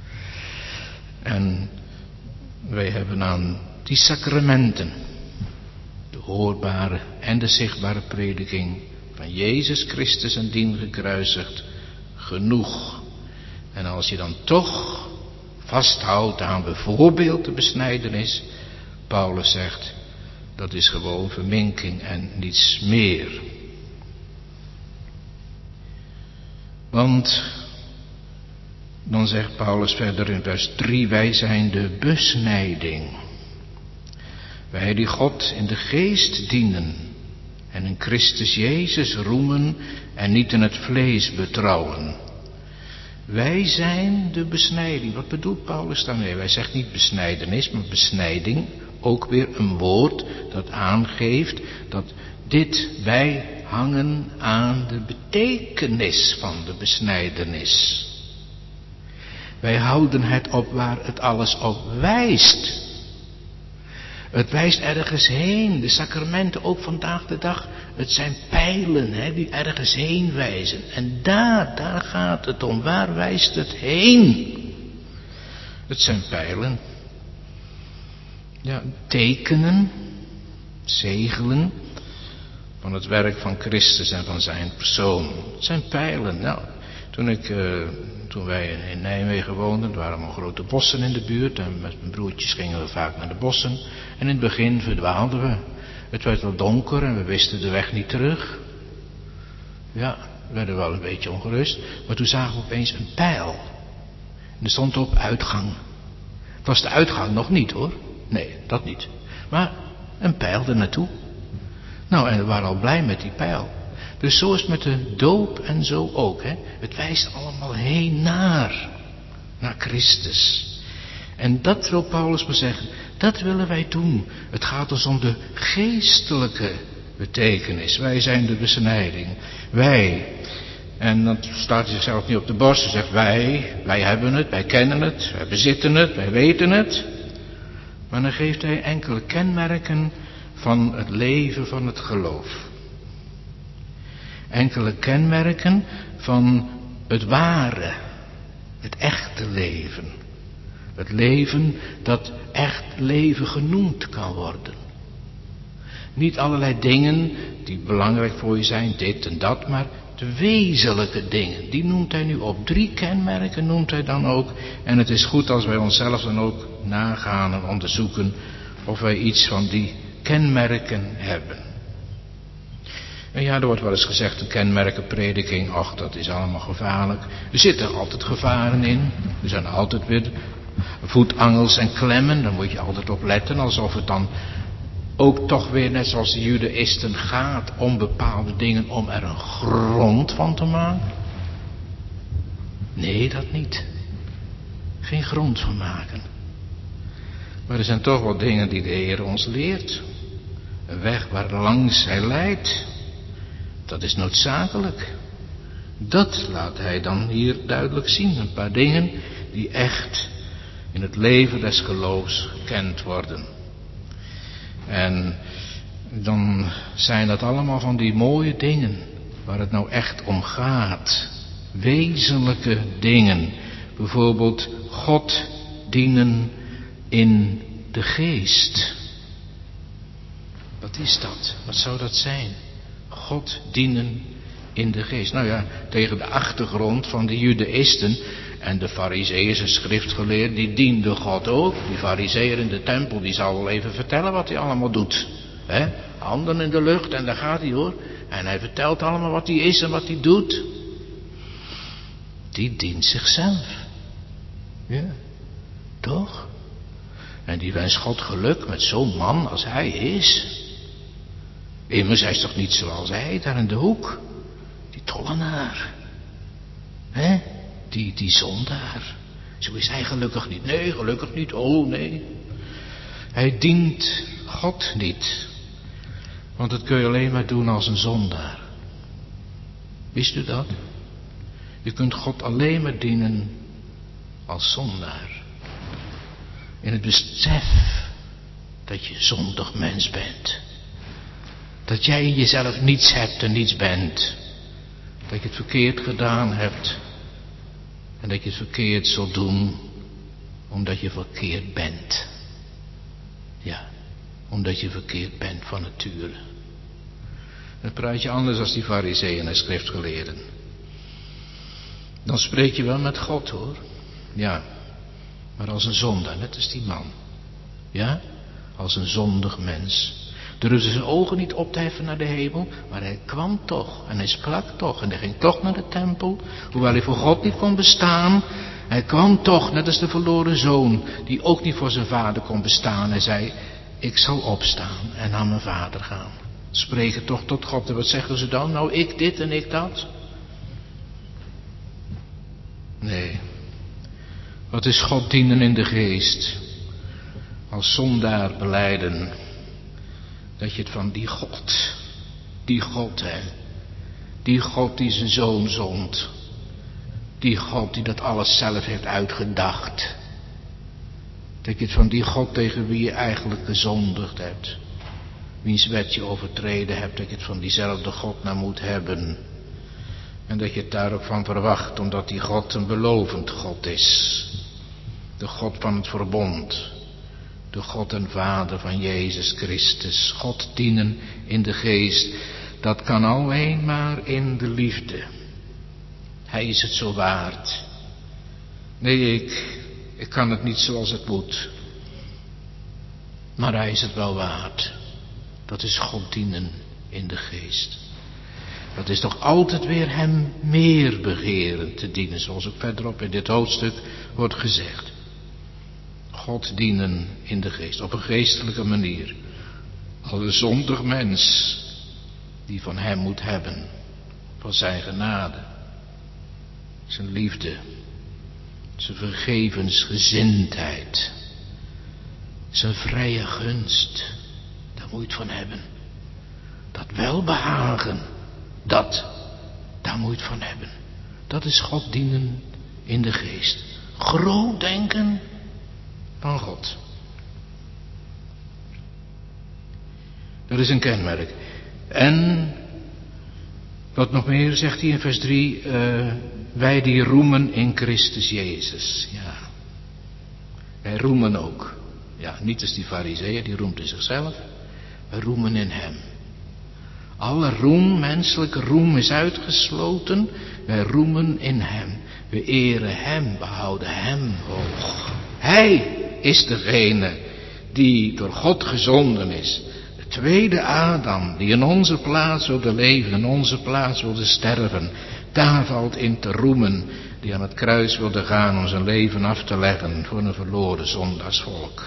En wij hebben aan die sacramenten, de hoorbare en de zichtbare prediking van Jezus Christus en dien gekruisigd, genoeg. En als je dan toch vasthoudt aan bijvoorbeeld de besnijdenis, Paulus zegt, dat is gewoon verminking en niets meer. Want, dan zegt Paulus verder in vers drie, wij zijn de besnijding. Wij die God in de geest dienen en in Christus Jezus roemen en niet in het vlees betrouwen. Wij zijn de besnijding. Wat bedoelt Paulus daarmee? Wij zegt niet besnijdenis, maar besnijding. Ook weer een woord dat aangeeft dat dit wij hangen aan de betekenis van de besnijdenis. Wij houden het op waar het alles op wijst. Het wijst ergens heen. De sacramenten ook vandaag de dag. Het zijn pijlen hè, die ergens heen wijzen. En daar, daar gaat het om. Waar wijst het heen? Het zijn pijlen. Ja, tekenen. Zegelen. Van het werk van Christus en van zijn persoon. Het zijn pijlen. Nou, toen, ik, uh, toen wij in Nijmegen woonden, er waren allemaal grote bossen in de buurt. En met mijn broertjes gingen we vaak naar de bossen. En in het begin verdwaalden we. Het werd wel donker en we wisten de weg niet terug. Ja, we werden wel een beetje ongerust. Maar toen zagen we opeens een pijl. En er stond op uitgang. Het was de uitgang nog niet hoor. Nee, dat niet. Maar een pijl er naartoe. Nou, en we waren al blij met die pijl. Dus zo is het met de doop en zo ook. Hè? Het wijst allemaal heen naar. Naar Christus. En dat wil Paulus maar zeggen, dat willen wij doen. Het gaat dus om de geestelijke betekenis. Wij zijn de besnijding. Wij. En dan staat hij zichzelf niet op de borst en zegt wij, wij hebben het, wij kennen het, wij bezitten het, wij weten het. Maar dan geeft hij enkele kenmerken van het leven van het geloof. Enkele kenmerken van het ware, het echte leven. Het leven dat echt leven genoemd kan worden. Niet allerlei dingen die belangrijk voor je zijn, dit en dat, maar de wezenlijke dingen. Die noemt hij nu op. Drie kenmerken noemt hij dan ook. En het is goed als wij onszelf dan ook nagaan en onderzoeken of wij iets van die kenmerken hebben. En ja, er wordt wel eens gezegd, een kenmerkenprediking, ach, dat is allemaal gevaarlijk. Er zitten altijd gevaren in. Er zijn altijd weer voetangels en klemmen, daar moet je altijd op letten, alsof het dan ook toch weer, net zoals de judaïsten, gaat om bepaalde dingen, om er een grond van te maken. Nee, dat niet. Geen grond van maken. Maar er zijn toch wel dingen die de Heer ons leert. Een weg waar langs Hij leidt. Dat is noodzakelijk. Dat laat Hij dan hier duidelijk zien. Een paar dingen die echt in het leven des geloofs gekend worden. En dan zijn dat allemaal van die mooie dingen waar het nou echt om gaat. Wezenlijke dingen. Bijvoorbeeld God dienen in de geest. Wat is dat? Wat zou dat zijn? God dienen in de geest. Nou ja, tegen de achtergrond van de judaïsten en de farizeeën en schriftgeleerden, die dienden God ook. Die farizeeër in de tempel, die zal wel even vertellen wat hij allemaal doet. He? Handen in de lucht en daar gaat hij hoor. En hij vertelt allemaal wat hij is en wat hij doet. Die dient zichzelf. Ja, toch? En die wenst God geluk met zo'n man als hij is. Immers, hij is toch niet zoals hij daar in de hoek. Die tollenaar. Hè? Die, die zondaar. Zo is hij gelukkig niet. Nee, gelukkig niet. Oh, nee. Hij dient God niet. Want dat kun je alleen maar doen als een zondaar. Wist u dat? Je kunt God alleen maar dienen als zondaar. In het besef dat je zondig mens bent. Dat jij in jezelf niets hebt en niets bent. Dat je het verkeerd gedaan hebt. En dat je het verkeerd zult doen. Omdat je verkeerd bent. Ja, omdat je verkeerd bent van nature. Dan praat je anders als die farizeeën en schriftgeleerden. Dan spreek je wel met God hoor. Ja, maar als een zondaar, net als die man. Ja, als een zondig mens. Durfde zijn ogen niet op te heffen naar de hemel, maar hij kwam toch en hij sprak toch en hij ging toch naar de tempel, hoewel hij voor God niet kon bestaan. Hij kwam toch, net als de verloren zoon, die ook niet voor zijn vader kon bestaan. Hij zei, ik zal opstaan en naar mijn vader gaan. Spreken toch tot God. En wat zeggen ze dan? Nou, ik dit en ik dat. Nee. Wat is God dienen in de geest? Als zondaar belijden. Dat je het van die God, die God hè, die God die zijn zoon zond, die God die dat alles zelf heeft uitgedacht, dat je het van die God tegen wie je eigenlijk gezondigd hebt, wiens wet je overtreden hebt, dat je het van diezelfde God nou moet hebben en dat je het daar ook van verwacht, omdat die God een belovend God is, de God van het verbond. De God en Vader van Jezus Christus. God dienen in de geest. Dat kan alleen maar in de liefde. Hij is het zo waard. Nee, ik, ik kan het niet zoals het moet. Maar hij is het wel waard. Dat is God dienen in de geest. Dat is toch altijd weer hem meer begeren te dienen. Zoals ook verderop in dit hoofdstuk wordt gezegd. God dienen in de geest, op een geestelijke manier. Als een zondig mens die van hem moet hebben, van zijn genade, zijn liefde, zijn vergevensgezindheid, zijn vrije gunst, daar moet je het van hebben. Dat welbehagen, dat, daar moet je het van hebben. Dat is God dienen in de geest. Groot denken van God. Dat is een kenmerk. En wat nog meer zegt hij in vers drie, uh, wij die roemen in Christus Jezus. Ja. Wij roemen ook. Ja, niet als die farizeeën, die roemt in zichzelf. Wij roemen in hem. Alle roem, menselijke roem is uitgesloten. Wij roemen in hem. We eren hem, we houden hem hoog. Hij is degene die door God gezonden is. De tweede Adam, die in onze plaats wilde leven, in onze plaats wilde sterven. Daar valt in te roemen, die aan het kruis wilde gaan om zijn leven af te leggen voor een verloren zondaarsvolk.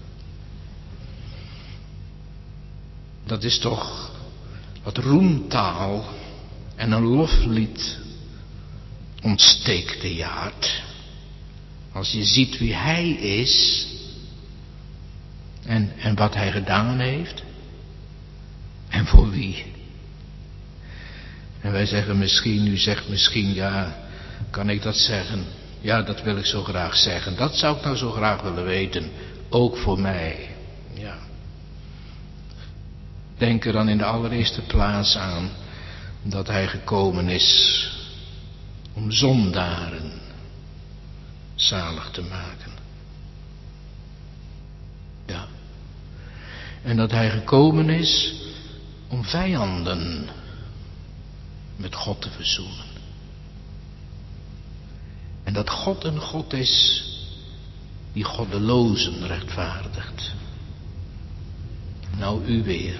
Dat is toch wat roemtaal en een loflied ontsteekt de jaart. Als je ziet wie hij is en, en wat hij gedaan heeft en voor wie. En wij zeggen misschien, u zegt misschien, ja, kan ik dat zeggen? Ja, dat wil ik zo graag zeggen. Dat zou ik nou zo graag willen weten. Ook voor mij. Ja. Denk er dan in de allereerste plaats aan dat hij gekomen is om zondaren zalig te maken. Ja. En dat hij gekomen is om vijanden met God te verzoenen. En dat God een God is die goddelozen rechtvaardigt. Nou u weer.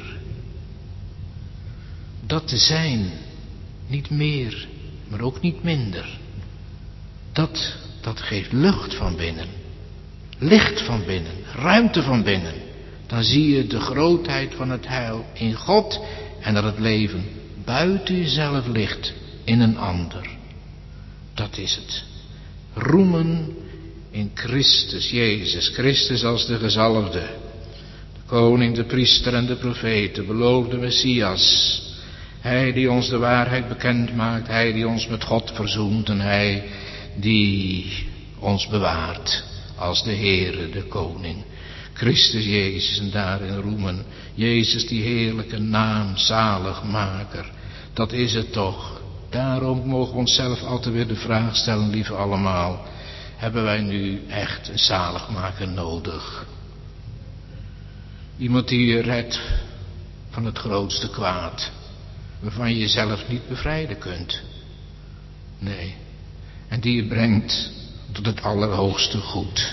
Dat te zijn, niet meer, maar ook niet minder. Dat, dat geeft lucht van binnen. Licht van binnen, ruimte van binnen. Dan zie je de grootheid van het heil in God en dat het leven buiten jezelf ligt in een ander. Dat is het. Roemen in Christus Jezus. Christus als de gezalfde. De koning, de priester en de profeet. De beloofde Messias. Hij die ons de waarheid bekend maakt. Hij die ons met God verzoent. En hij die ons bewaart als de Heere, de koning. Christus Jezus en daarin roemen. Jezus die heerlijke naam, zaligmaker. Dat is het toch. Daarom mogen we onszelf altijd weer de vraag stellen, lieve allemaal. Hebben wij nu echt een zaligmaker nodig? Iemand die je redt van het grootste kwaad. Waarvan je jezelf niet bevrijden kunt. Nee. En die je brengt tot het allerhoogste goed.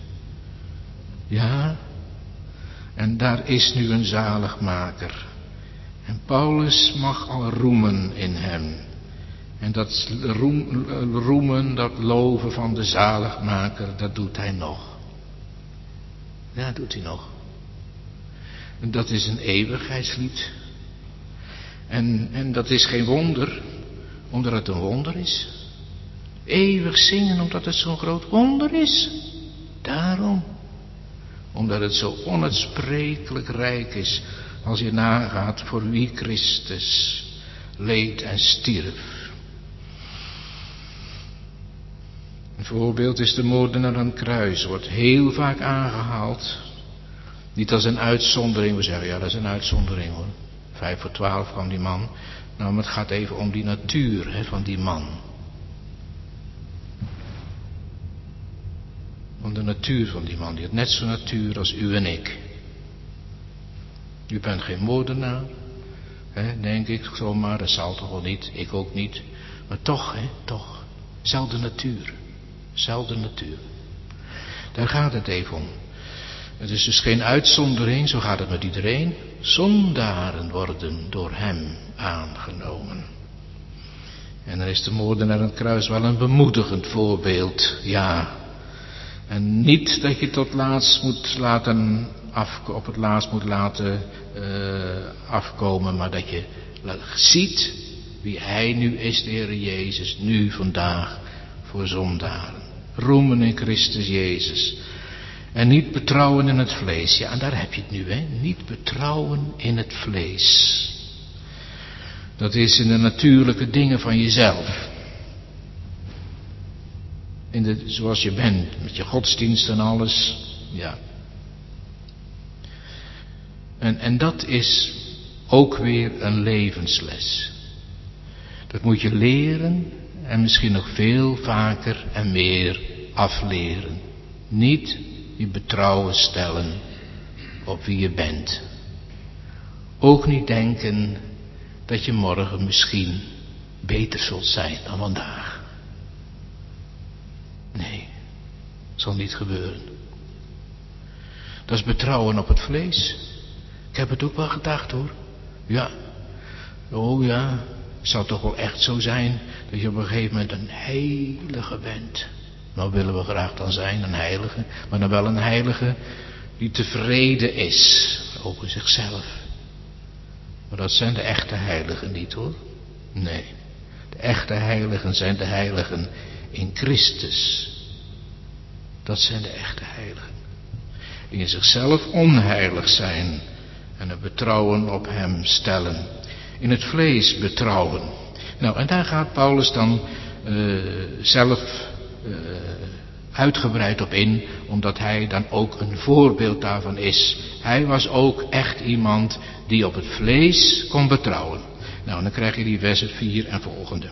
Ja. En daar is nu een zaligmaker. En Paulus mag al roemen in hem. En dat roem, roemen, dat loven van de zaligmaker, dat doet hij nog. Ja, dat doet hij nog. En dat is een eeuwigheidslied. En, en dat is geen wonder, omdat het een wonder is. Eeuwig zingen, omdat het zo'n groot wonder is. Daarom. Omdat het zo onuitsprekelijk rijk is, als je nagaat voor wie Christus leed en stierf. Een voorbeeld is de moordenaar aan het kruis. Wordt heel vaak aangehaald. Niet als een uitzondering. We zeggen, ja, dat is een uitzondering hoor. Vijf voor twaalf kwam die man. Nou, maar het gaat even om die natuur hè, van die man. Om de natuur van die man. Die had net zo'n natuur als u en ik. U bent geen moordenaar. Hè, denk ik zomaar. Dat zal toch wel niet. Ik ook niet. Maar toch, hè, toch. Zelfde natuur. Zelfde natuur. Daar gaat het even om. Het is dus geen uitzondering, zo gaat het met iedereen. Zondaren worden door hem aangenomen. En dan is de moordenaar aan het kruis wel een bemoedigend voorbeeld, ja. En niet dat je tot laatst moet laten af, op het laatst moet laten uh, afkomen, maar dat je ziet wie hij nu is, de Heer Jezus, nu vandaag voor zondaren. Roemen in Christus Jezus. En niet betrouwen in het vlees. Ja, en daar heb je het nu, hè. Niet betrouwen in het vlees. Dat is in de natuurlijke dingen van jezelf. In de, zoals je bent, met je godsdienst en alles. Ja. En, en dat is ook weer een levensles. Dat moet je leren en misschien nog veel vaker en meer afleren. Niet je betrouwen stellen op wie je bent. Ook niet denken dat je morgen misschien beter zult zijn dan vandaag. Nee, zal niet gebeuren. Dat is betrouwen op het vlees. Ik heb het ook wel gedacht hoor. Ja, oh ja, het zou toch wel echt zo zijn dat je op een gegeven moment een heilige bent. Nou willen we graag dan zijn, een heilige, maar dan wel een heilige die tevreden is over zichzelf. Maar dat zijn de echte heiligen niet hoor. Nee, de echte heiligen zijn de heiligen in Christus. Dat zijn de echte heiligen. Die in zichzelf onheilig zijn en het betrouwen op hem stellen. In het vlees betrouwen. Nou, en daar gaat Paulus dan uh, zelf uh, uitgebreid op in, omdat hij dan ook een voorbeeld daarvan is. Hij was ook echt iemand die op het vlees kon betrouwen. Nou, en dan krijg je die versen vier en volgende.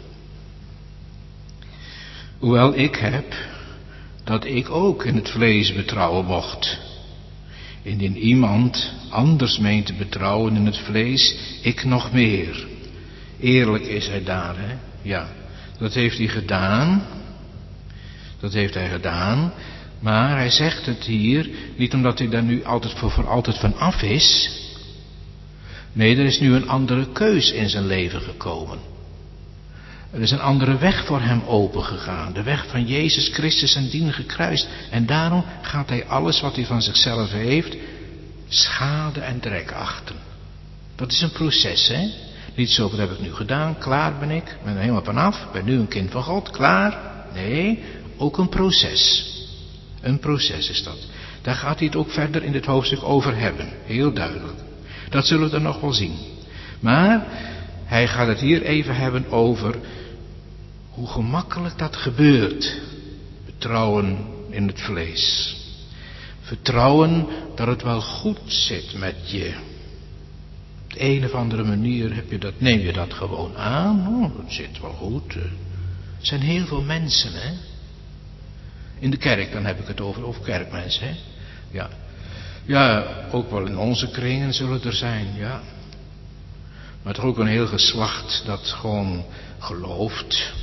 Hoewel ik heb dat ik ook in het vlees betrouwen mocht. Indien iemand anders meent te betrouwen in het vlees, ik nog meer. Eerlijk is hij daar, hè? Ja, dat heeft hij gedaan. Dat heeft hij gedaan. Maar hij zegt het hier, niet omdat hij daar nu altijd voor, voor altijd van af is. Nee, er is nu een andere keus in zijn leven gekomen. Er is een andere weg voor hem opengegaan. De weg van Jezus Christus en dien gekruist. En daarom gaat hij alles wat hij van zichzelf heeft, schade en drek achten. Dat is een proces, hè. Niet zo, wat heb ik nu gedaan, klaar ben ik, ben er helemaal vanaf, ben nu een kind van God, klaar. Nee, ook een proces. Een proces is dat. Daar gaat hij het ook verder in dit hoofdstuk over hebben. Heel duidelijk. Dat zullen we dan nog wel zien. Maar hij gaat het hier even hebben over hoe gemakkelijk dat gebeurt. Vertrouwen in het vlees. Vertrouwen dat het wel goed zit met je. Op de een of andere manier heb je dat, neem je dat gewoon aan. Oh, dat zit wel goed. Er zijn heel veel mensen, hè. In de kerk, dan heb ik het over, over kerkmensen, hè. Ja. Ja, ook wel in onze kringen zullen er zijn, ja. Maar toch ook een heel geslacht dat gewoon gelooft.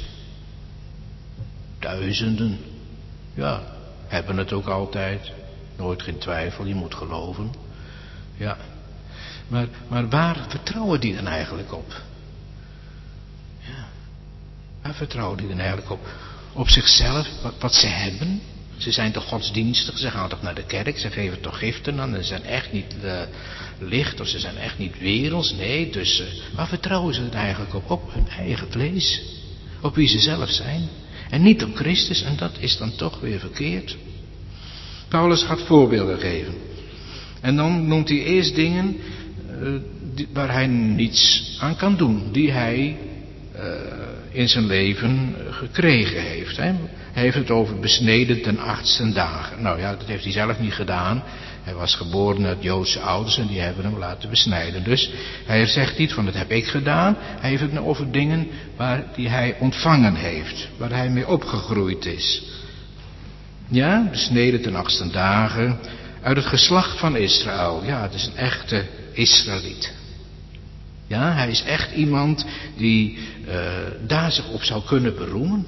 Duizenden. Ja, hebben het ook altijd. Nooit geen twijfel, je moet geloven. Ja. Maar, maar waar vertrouwen die dan eigenlijk op? Ja. Waar vertrouwen die dan eigenlijk op? Op zichzelf, wat, wat ze hebben. Ze zijn toch godsdienstig, ze gaan toch naar de kerk, ze geven toch giften aan, ze zijn echt niet uh, licht of ze zijn echt niet werelds. Nee, dus uh, waar vertrouwen ze het eigenlijk op? Op hun eigen vlees. Op wie ze zelf zijn. En niet op Christus, en dat is dan toch weer verkeerd. Paulus gaat voorbeelden geven. En dan noemt hij eerst dingen uh, die, waar hij niets aan kan doen. Die hij uh, in zijn leven gekregen heeft. Hè. Hij heeft het over besneden ten achtste dagen. Nou ja, dat heeft hij zelf niet gedaan. Hij was geboren uit Joodse ouders en die hebben hem laten besnijden. Dus hij zegt niet van dat heb ik gedaan. Hij heeft het over dingen waar die hij ontvangen heeft. Waar hij mee opgegroeid is. Ja, besneden ten achtste dagen. Uit het geslacht van Israël. Ja, het is een echte Israëliet. Ja, hij is echt iemand die uh, daar zich op zou kunnen beroemen.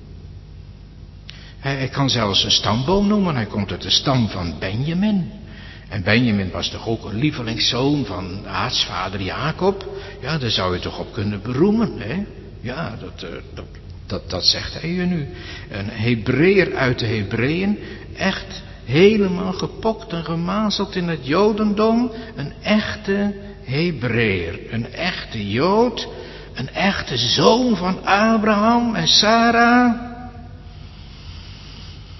Hij, hij kan zelfs een stamboom noemen. Hij komt uit de stam van Benjamin. En Benjamin was toch ook een lievelingszoon van aartsvader Jacob. Ja, daar zou je toch op kunnen beroemen, hè? Ja, dat, uh, dat, dat, dat zegt hij je nu. Een Hebreeër uit de Hebreeën. Echt helemaal gepokt en gemazeld in het Jodendom. Een echte Hebreeër. Een echte Jood. Een echte zoon van Abraham en Sarah.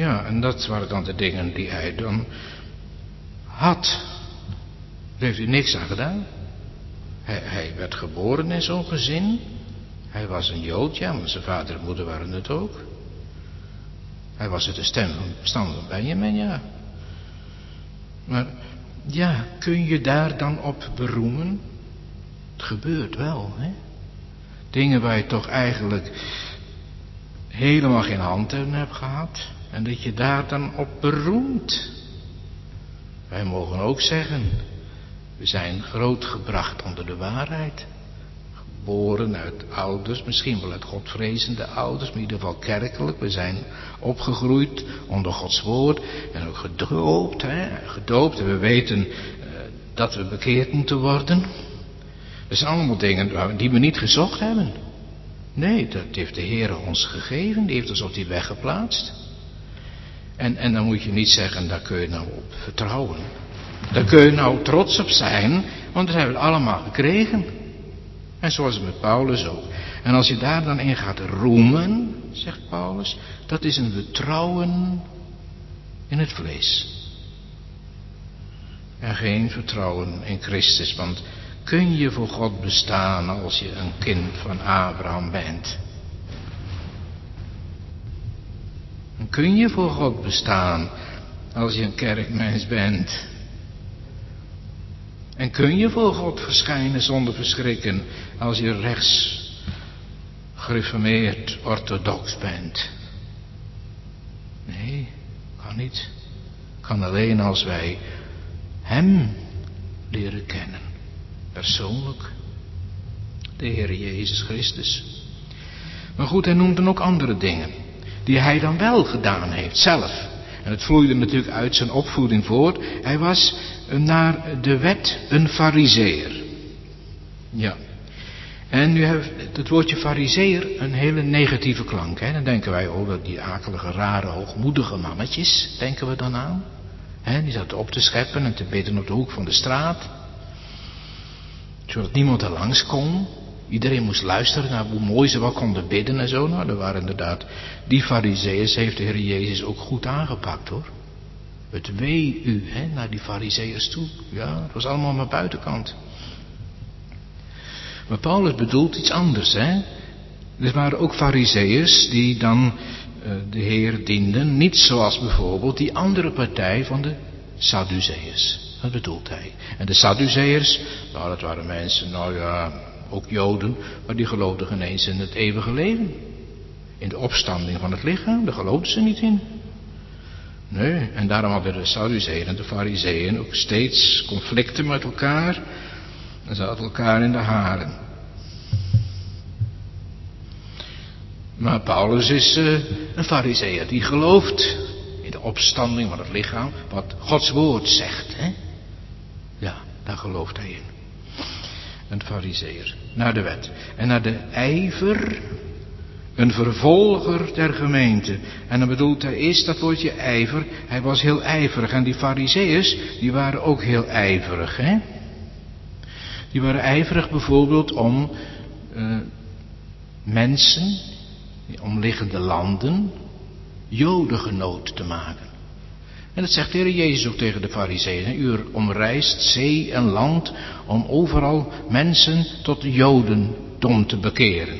Ja, en dat waren dan de dingen die hij dan had. Daar heeft hij niks aan gedaan. Hij, hij werd geboren in zo'n gezin. Hij was een Jood, ja, maar zijn vader en moeder waren het ook. Hij was het de stem van, stam van Benjamin, ja. Maar ja, kun je daar dan op beroemen? Het gebeurt wel, hè. Dingen waar je toch eigenlijk helemaal geen hand in hebt gehad. En dat je daar dan op beroemt. Wij mogen ook zeggen, we zijn grootgebracht onder de waarheid. Geboren uit ouders, misschien wel uit godvrezende ouders, maar in ieder geval kerkelijk. We zijn opgegroeid onder Gods woord en ook gedoopt, hè, gedoopt. En we weten uh, dat we bekeerd moeten worden. Dat zijn allemaal dingen die we niet gezocht hebben. Nee, dat heeft de Heer ons gegeven, die heeft ons op die weg geplaatst. En, en dan moet je niet zeggen, daar kun je nou op vertrouwen. Daar kun je nou trots op zijn, want dat hebben we allemaal gekregen. En zoals het met Paulus ook. En als je daar dan in gaat roemen, zegt Paulus, dat is een vertrouwen in het vlees. En geen vertrouwen in Christus, want kun je voor God bestaan als je een kind van Abraham bent? En kun je voor God bestaan als je een kerkmens bent? En kun je voor God verschijnen zonder verschrikken als je rechts gereformeerd orthodox bent? Nee, kan niet. Kan alleen als wij Hem leren kennen. Persoonlijk. De Heer Jezus Christus. Maar goed, hij noemt dan ook andere dingen. Die hij dan wel gedaan heeft, zelf. En het vloeide natuurlijk uit zijn opvoeding voort. Hij was naar de wet een farizeer. Ja. En nu heeft het woordje farizeer een hele negatieve klank. Hè? Dan denken wij, oh, dat die akelige, rare, hoogmoedige mannetjes, denken we dan aan. Hè? Die zaten op te scheppen en te bidden op de hoek van de straat. Zodat niemand er langs kon. Iedereen moest luisteren naar hoe mooi ze wel konden bidden en zo. Nou, er waren inderdaad, die farizeeërs heeft de Heer Jezus ook goed aangepakt, hoor. Het wee u, hè, naar die farizeeërs toe. Ja, het was allemaal maar buitenkant. Maar Paulus bedoelt iets anders, hè. Er waren ook farizeeërs die dan uh, de Heer dienden. Niet zoals bijvoorbeeld die andere partij van de Sadduceërs. Dat bedoelt hij. En de Sadduceërs, nou dat waren mensen, nou ja, ook Joden, maar die geloofden geen eens in het eeuwige leven. In de opstanding van het lichaam, daar geloofden ze niet in. Nee, en daarom hadden de Sadduceeën en de Farizeeën ook steeds conflicten met elkaar. En ze hadden elkaar in de haren. Maar Paulus is uh, een Farizeeër die gelooft in de opstanding van het lichaam, wat Gods woord zegt, hè? Ja, daar gelooft hij in. Een Farizeeër, naar de wet. En naar de ijver, een vervolger der gemeente. En dan bedoelt hij is dat woordje ijver, hij was heel ijverig. En die Farizeeërs, die waren ook heel ijverig, hè? Die waren ijverig bijvoorbeeld om uh, mensen, die omliggende landen, jodengenoot te maken. En dat zegt de Heer Jezus ook tegen de Farizeeën. U omreist zee en land om overal mensen tot de jodendom te bekeren.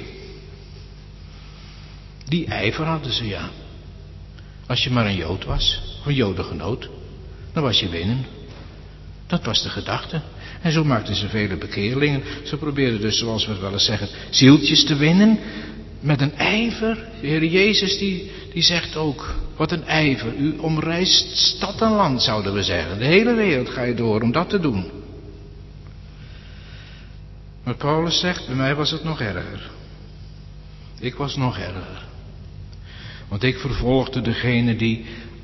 Die ijver hadden ze, ja. Als je maar een Jood was, een jodengenoot, dan was je winnen. Dat was de gedachte. En zo maakten ze vele bekeerlingen. Ze probeerden dus, zoals we het wel eens zeggen, zieltjes te winnen. Met een ijver. De Heer Jezus die, die zegt ook, wat een ijver. U omreist stad en land, zouden we zeggen. De hele wereld ga je door om dat te doen. Maar Paulus zegt, bij mij was het nog erger. Ik was nog erger. Want ik vervolgde degene die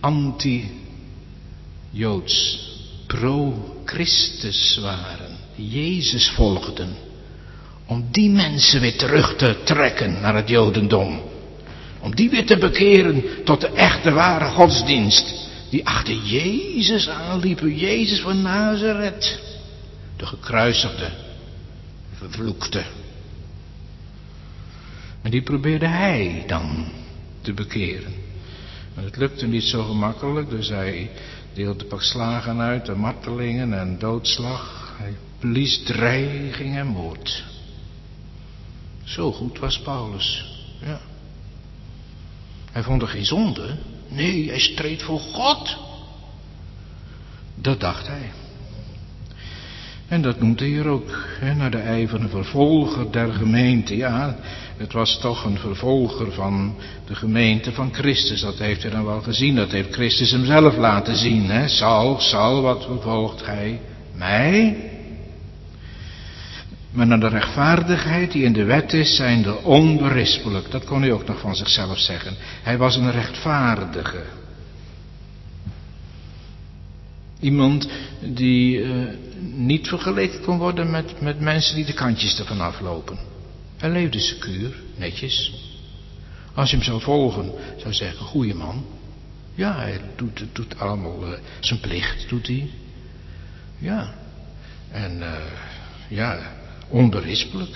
anti-Joods, pro-Christus waren. Jezus volgden. Om die mensen weer terug te trekken naar het Jodendom. Om die weer te bekeren tot de echte ware godsdienst. Die achter Jezus aanliepen. Jezus van Nazareth. De gekruisigde. De vervloekte. En die probeerde hij dan te bekeren. Maar het lukte niet zo gemakkelijk, dus hij deelde pak slagen uit, de martelingen en doodslag. Hij blies dreiging en moord. Zo goed was Paulus, ja. Hij vond er geen zonde. Nee, hij streed voor God. Dat dacht hij. En dat noemt hij hier ook, hè, naar de ijver vervolger der gemeente. Ja, het was toch een vervolger van de gemeente van Christus. Dat heeft hij dan wel gezien, dat heeft Christus hem zelf laten zien. Hè. Saul, Saul, wat vervolgt gij mij? Maar naar de rechtvaardigheid die in de wet is, zijnde onberispelijk. Dat kon hij ook nog van zichzelf zeggen. Hij was een rechtvaardige. Iemand die uh, niet vergeleken kon worden met, met mensen die de kantjes ervan aflopen. Hij leefde secuur, netjes. Als je hem zou volgen, zou je zeggen, goeie man. Ja, hij doet, doet allemaal uh, zijn plicht, doet hij. Ja. En uh, ja, onberispelijk.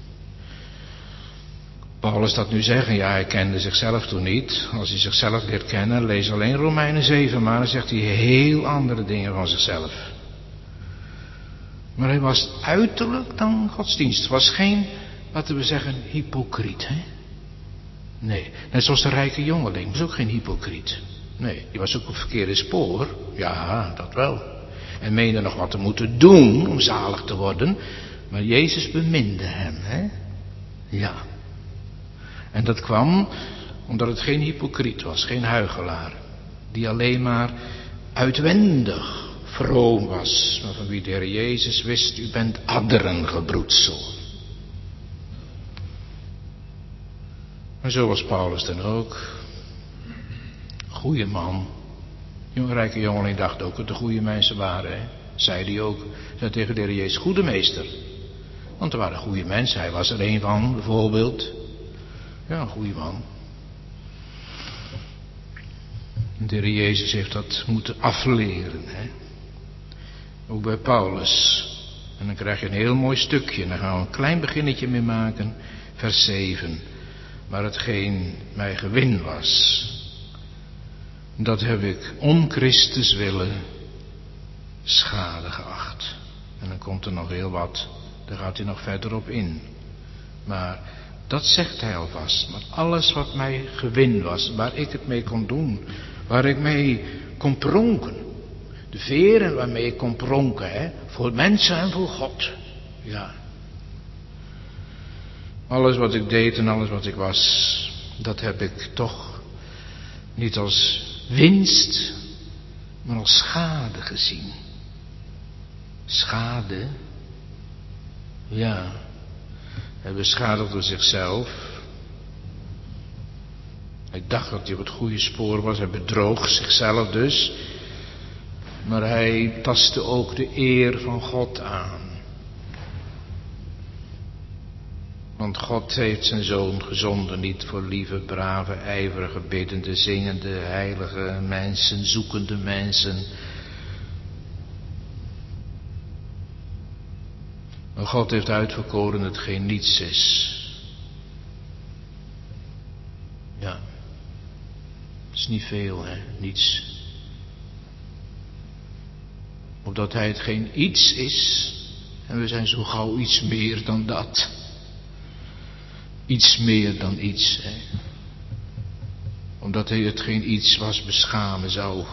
Paulus dat nu zeggen, ja, hij kende zichzelf toen niet. Als hij zichzelf leert kennen, lees alleen Romeinen zeven, maar dan zegt hij heel andere dingen van zichzelf. Maar hij was uiterlijk dan godsdienst. Was geen, laten we zeggen, hypocriet, hè? Nee, net zoals de rijke jongeling, was ook geen hypocriet. Nee, die was ook op het verkeerde spoor. Ja, dat wel. En meende nog wat te moeten doen om zalig te worden. Maar Jezus beminde hem, hè? Ja. En dat kwam omdat het geen hypocriet was, geen huichelaar. Die alleen maar uitwendig vroom was. Maar van wie de Heer Jezus wist, u bent adderengebroedsel. En zo was Paulus dan ook. Goeie man. Een rijke jongeling dacht ook dat de goede mensen waren. Hè? Zei hij ook. Zei tegen de Heer Jezus, goede meester. Want er waren goede mensen. Hij was er een van, bijvoorbeeld. Ja, een goede man. De Heer Jezus heeft dat moeten afleren. Hè? Ook bij Paulus. En dan krijg je een heel mooi stukje. En dan gaan we een klein beginnetje mee maken. Vers zeven. Maar hetgeen mij gewin was, dat heb ik om Christus willen schade geacht. En dan komt er nog heel wat. Daar gaat hij nog verder op in. Maar dat zegt hij alvast. Maar alles wat mij gewin was, waar ik het mee kon doen, waar ik mee kon pronken. De veren waarmee ik kon pronken, hè, voor mensen en voor God. Ja. Alles wat ik deed en alles wat ik was, dat heb ik toch niet als winst, maar als schade gezien. Schade? Ja. Hij beschadigde zichzelf. Hij dacht dat hij op het goede spoor was. Hij bedroog zichzelf dus. Maar hij tastte ook de eer van God aan. Want God heeft zijn zoon gezonden niet voor lieve, brave, ijverige, biddende, zingende, heilige mensen, zoekende mensen. Maar God heeft uitverkoren hetgeen niets is. Ja. Dat is niet veel, hè? Niets. Opdat hij hetgeen iets is. En we zijn zo gauw iets meer dan dat. Iets meer dan iets, hè. Omdat hij hetgeen iets was beschamen zou.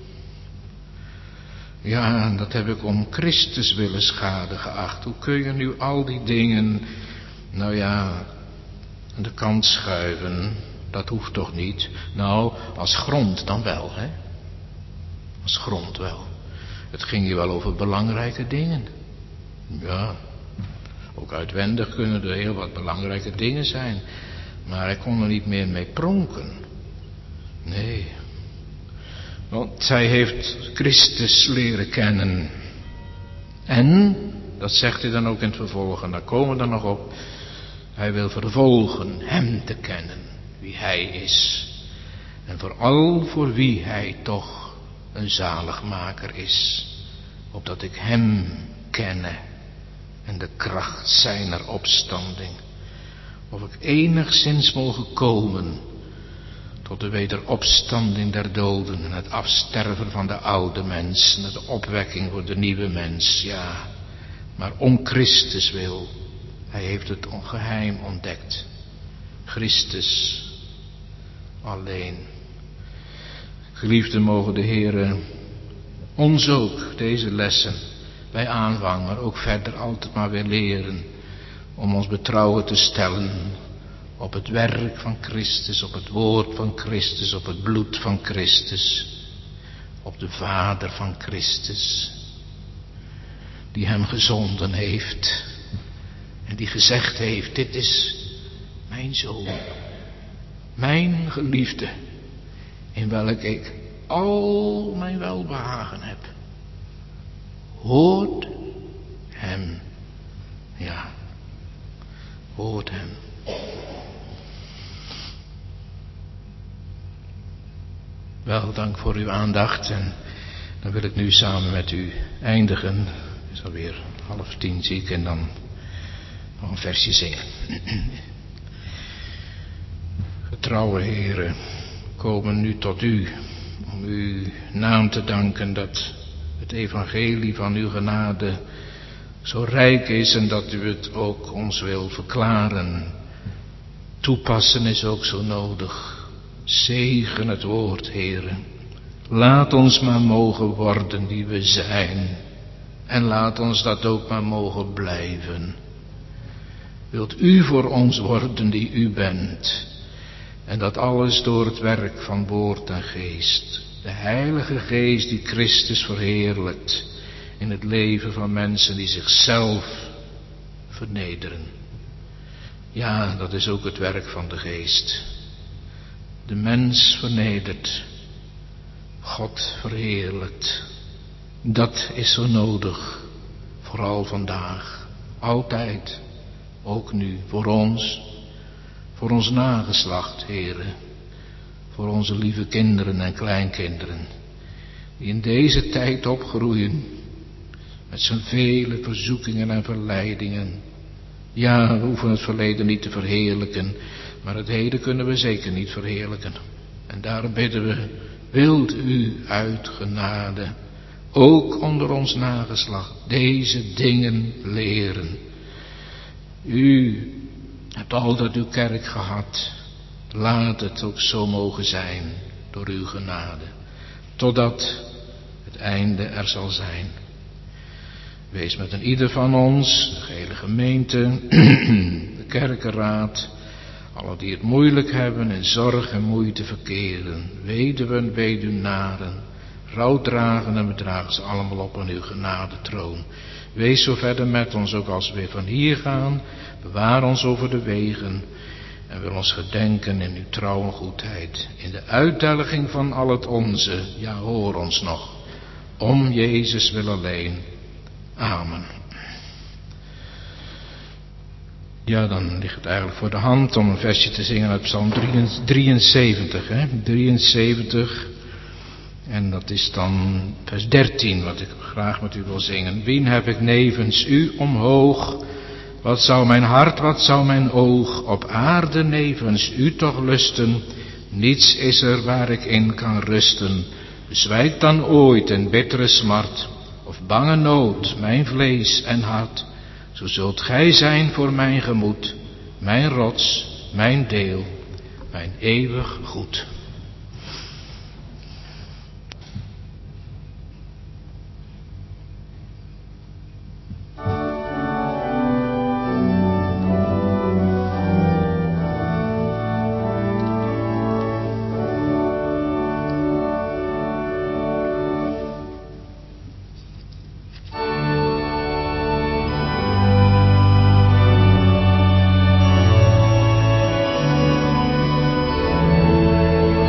Ja, en dat heb ik om Christus willen schade geacht. Hoe kun je nu al die dingen, nou ja, aan de kant schuiven? Dat hoeft toch niet? Nou, als grond dan wel, hè? Als grond wel. Het ging hier wel over belangrijke dingen. Ja, ook uitwendig kunnen er heel wat belangrijke dingen zijn. Maar hij kon er niet meer mee pronken. Nee. Want zij heeft Christus leren kennen. En, dat zegt hij dan ook in het vervolgen, daar komen we dan nog op. Hij wil vervolgen hem te kennen, wie hij is. En vooral voor wie hij toch een zaligmaker is. Opdat ik hem kenne en de kracht zijner opstanding. Of ik enigszins mogen komen tot de wederopstanding der doden en het afsterven van de oude mens en de opwekking voor de nieuwe mens. Ja, maar om Christus wil. Hij heeft het geheim ontdekt. Christus alleen. Geliefden, mogen de Heere ons ook deze lessen bij aanvang, maar ook verder altijd maar weer leren om ons betrouwen te stellen op het werk van Christus, op het woord van Christus, op het bloed van Christus, op de Vader van Christus, die hem gezonden heeft en die gezegd heeft: dit is mijn zoon, mijn geliefde, in welk ik al mijn welbehagen heb. Hoort hem. Ja, hoort hem. Wel, dank voor uw aandacht en dan wil ik nu samen met u eindigen. Het is alweer half tien zie ik en dan nog een versje zingen. Getrouwe Heere, komen nu tot u om uw naam te danken dat het evangelie van uw genade zo rijk is en dat u het ook ons wil verklaren. Toepassen is ook zo nodig. Zegen het woord, Heere. Laat ons maar mogen worden die we zijn. En laat ons dat ook maar mogen blijven. Wilt u voor ons worden die u bent. En dat alles door het werk van woord en geest. De Heilige Geest die Christus verheerlijkt in het leven van mensen die zichzelf vernederen. Ja, dat is ook het werk van de Geest. De mens vernedert, God verheerlijkt. Dat is zo nodig, vooral vandaag, altijd, ook nu, voor ons, voor ons nageslacht, Heere, voor onze lieve kinderen en kleinkinderen, die in deze tijd opgroeien, met zijn vele verzoekingen en verleidingen. Ja, we hoeven het verleden niet te verheerlijken, maar het heden kunnen we zeker niet verheerlijken. En daarom bidden we, wilt u uit genade, ook onder ons nageslacht, deze dingen leren. U hebt altijd uw kerk gehad, laat het ook zo mogen zijn, door uw genade, totdat het einde er zal zijn. Wees met een ieder van ons, de gehele gemeente, de kerkenraad, allen die het moeilijk hebben in zorg en moeite verkeren, weduwen, weduwnaren, rouwdragen en bedragen ze allemaal op aan uw genadetroon. Wees zo verder met ons, ook als we weer van hier gaan, bewaar ons over de wegen en wil ons gedenken in uw trouw en goedheid, in de uitdelging van al het onze, ja hoor ons nog, om Jezus wil alleen. Amen. Ja, dan ligt het eigenlijk voor de hand om een versje te zingen uit Psalm drieënzeventig. Hè? drieënzeventig. En dat is dan vers dertien wat ik graag met u wil zingen. Wien heb ik nevens u omhoog? Wat zou mijn hart, wat zou mijn oog op aarde nevens u toch lusten? Niets is er waar ik in kan rusten. Bezwijkt dan ooit een bittere smart of bange nood mijn vlees en hart. Zo zult gij zijn voor mijn gemoed, mijn rots, mijn deel, mijn eeuwig goed. Thank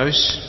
kruis.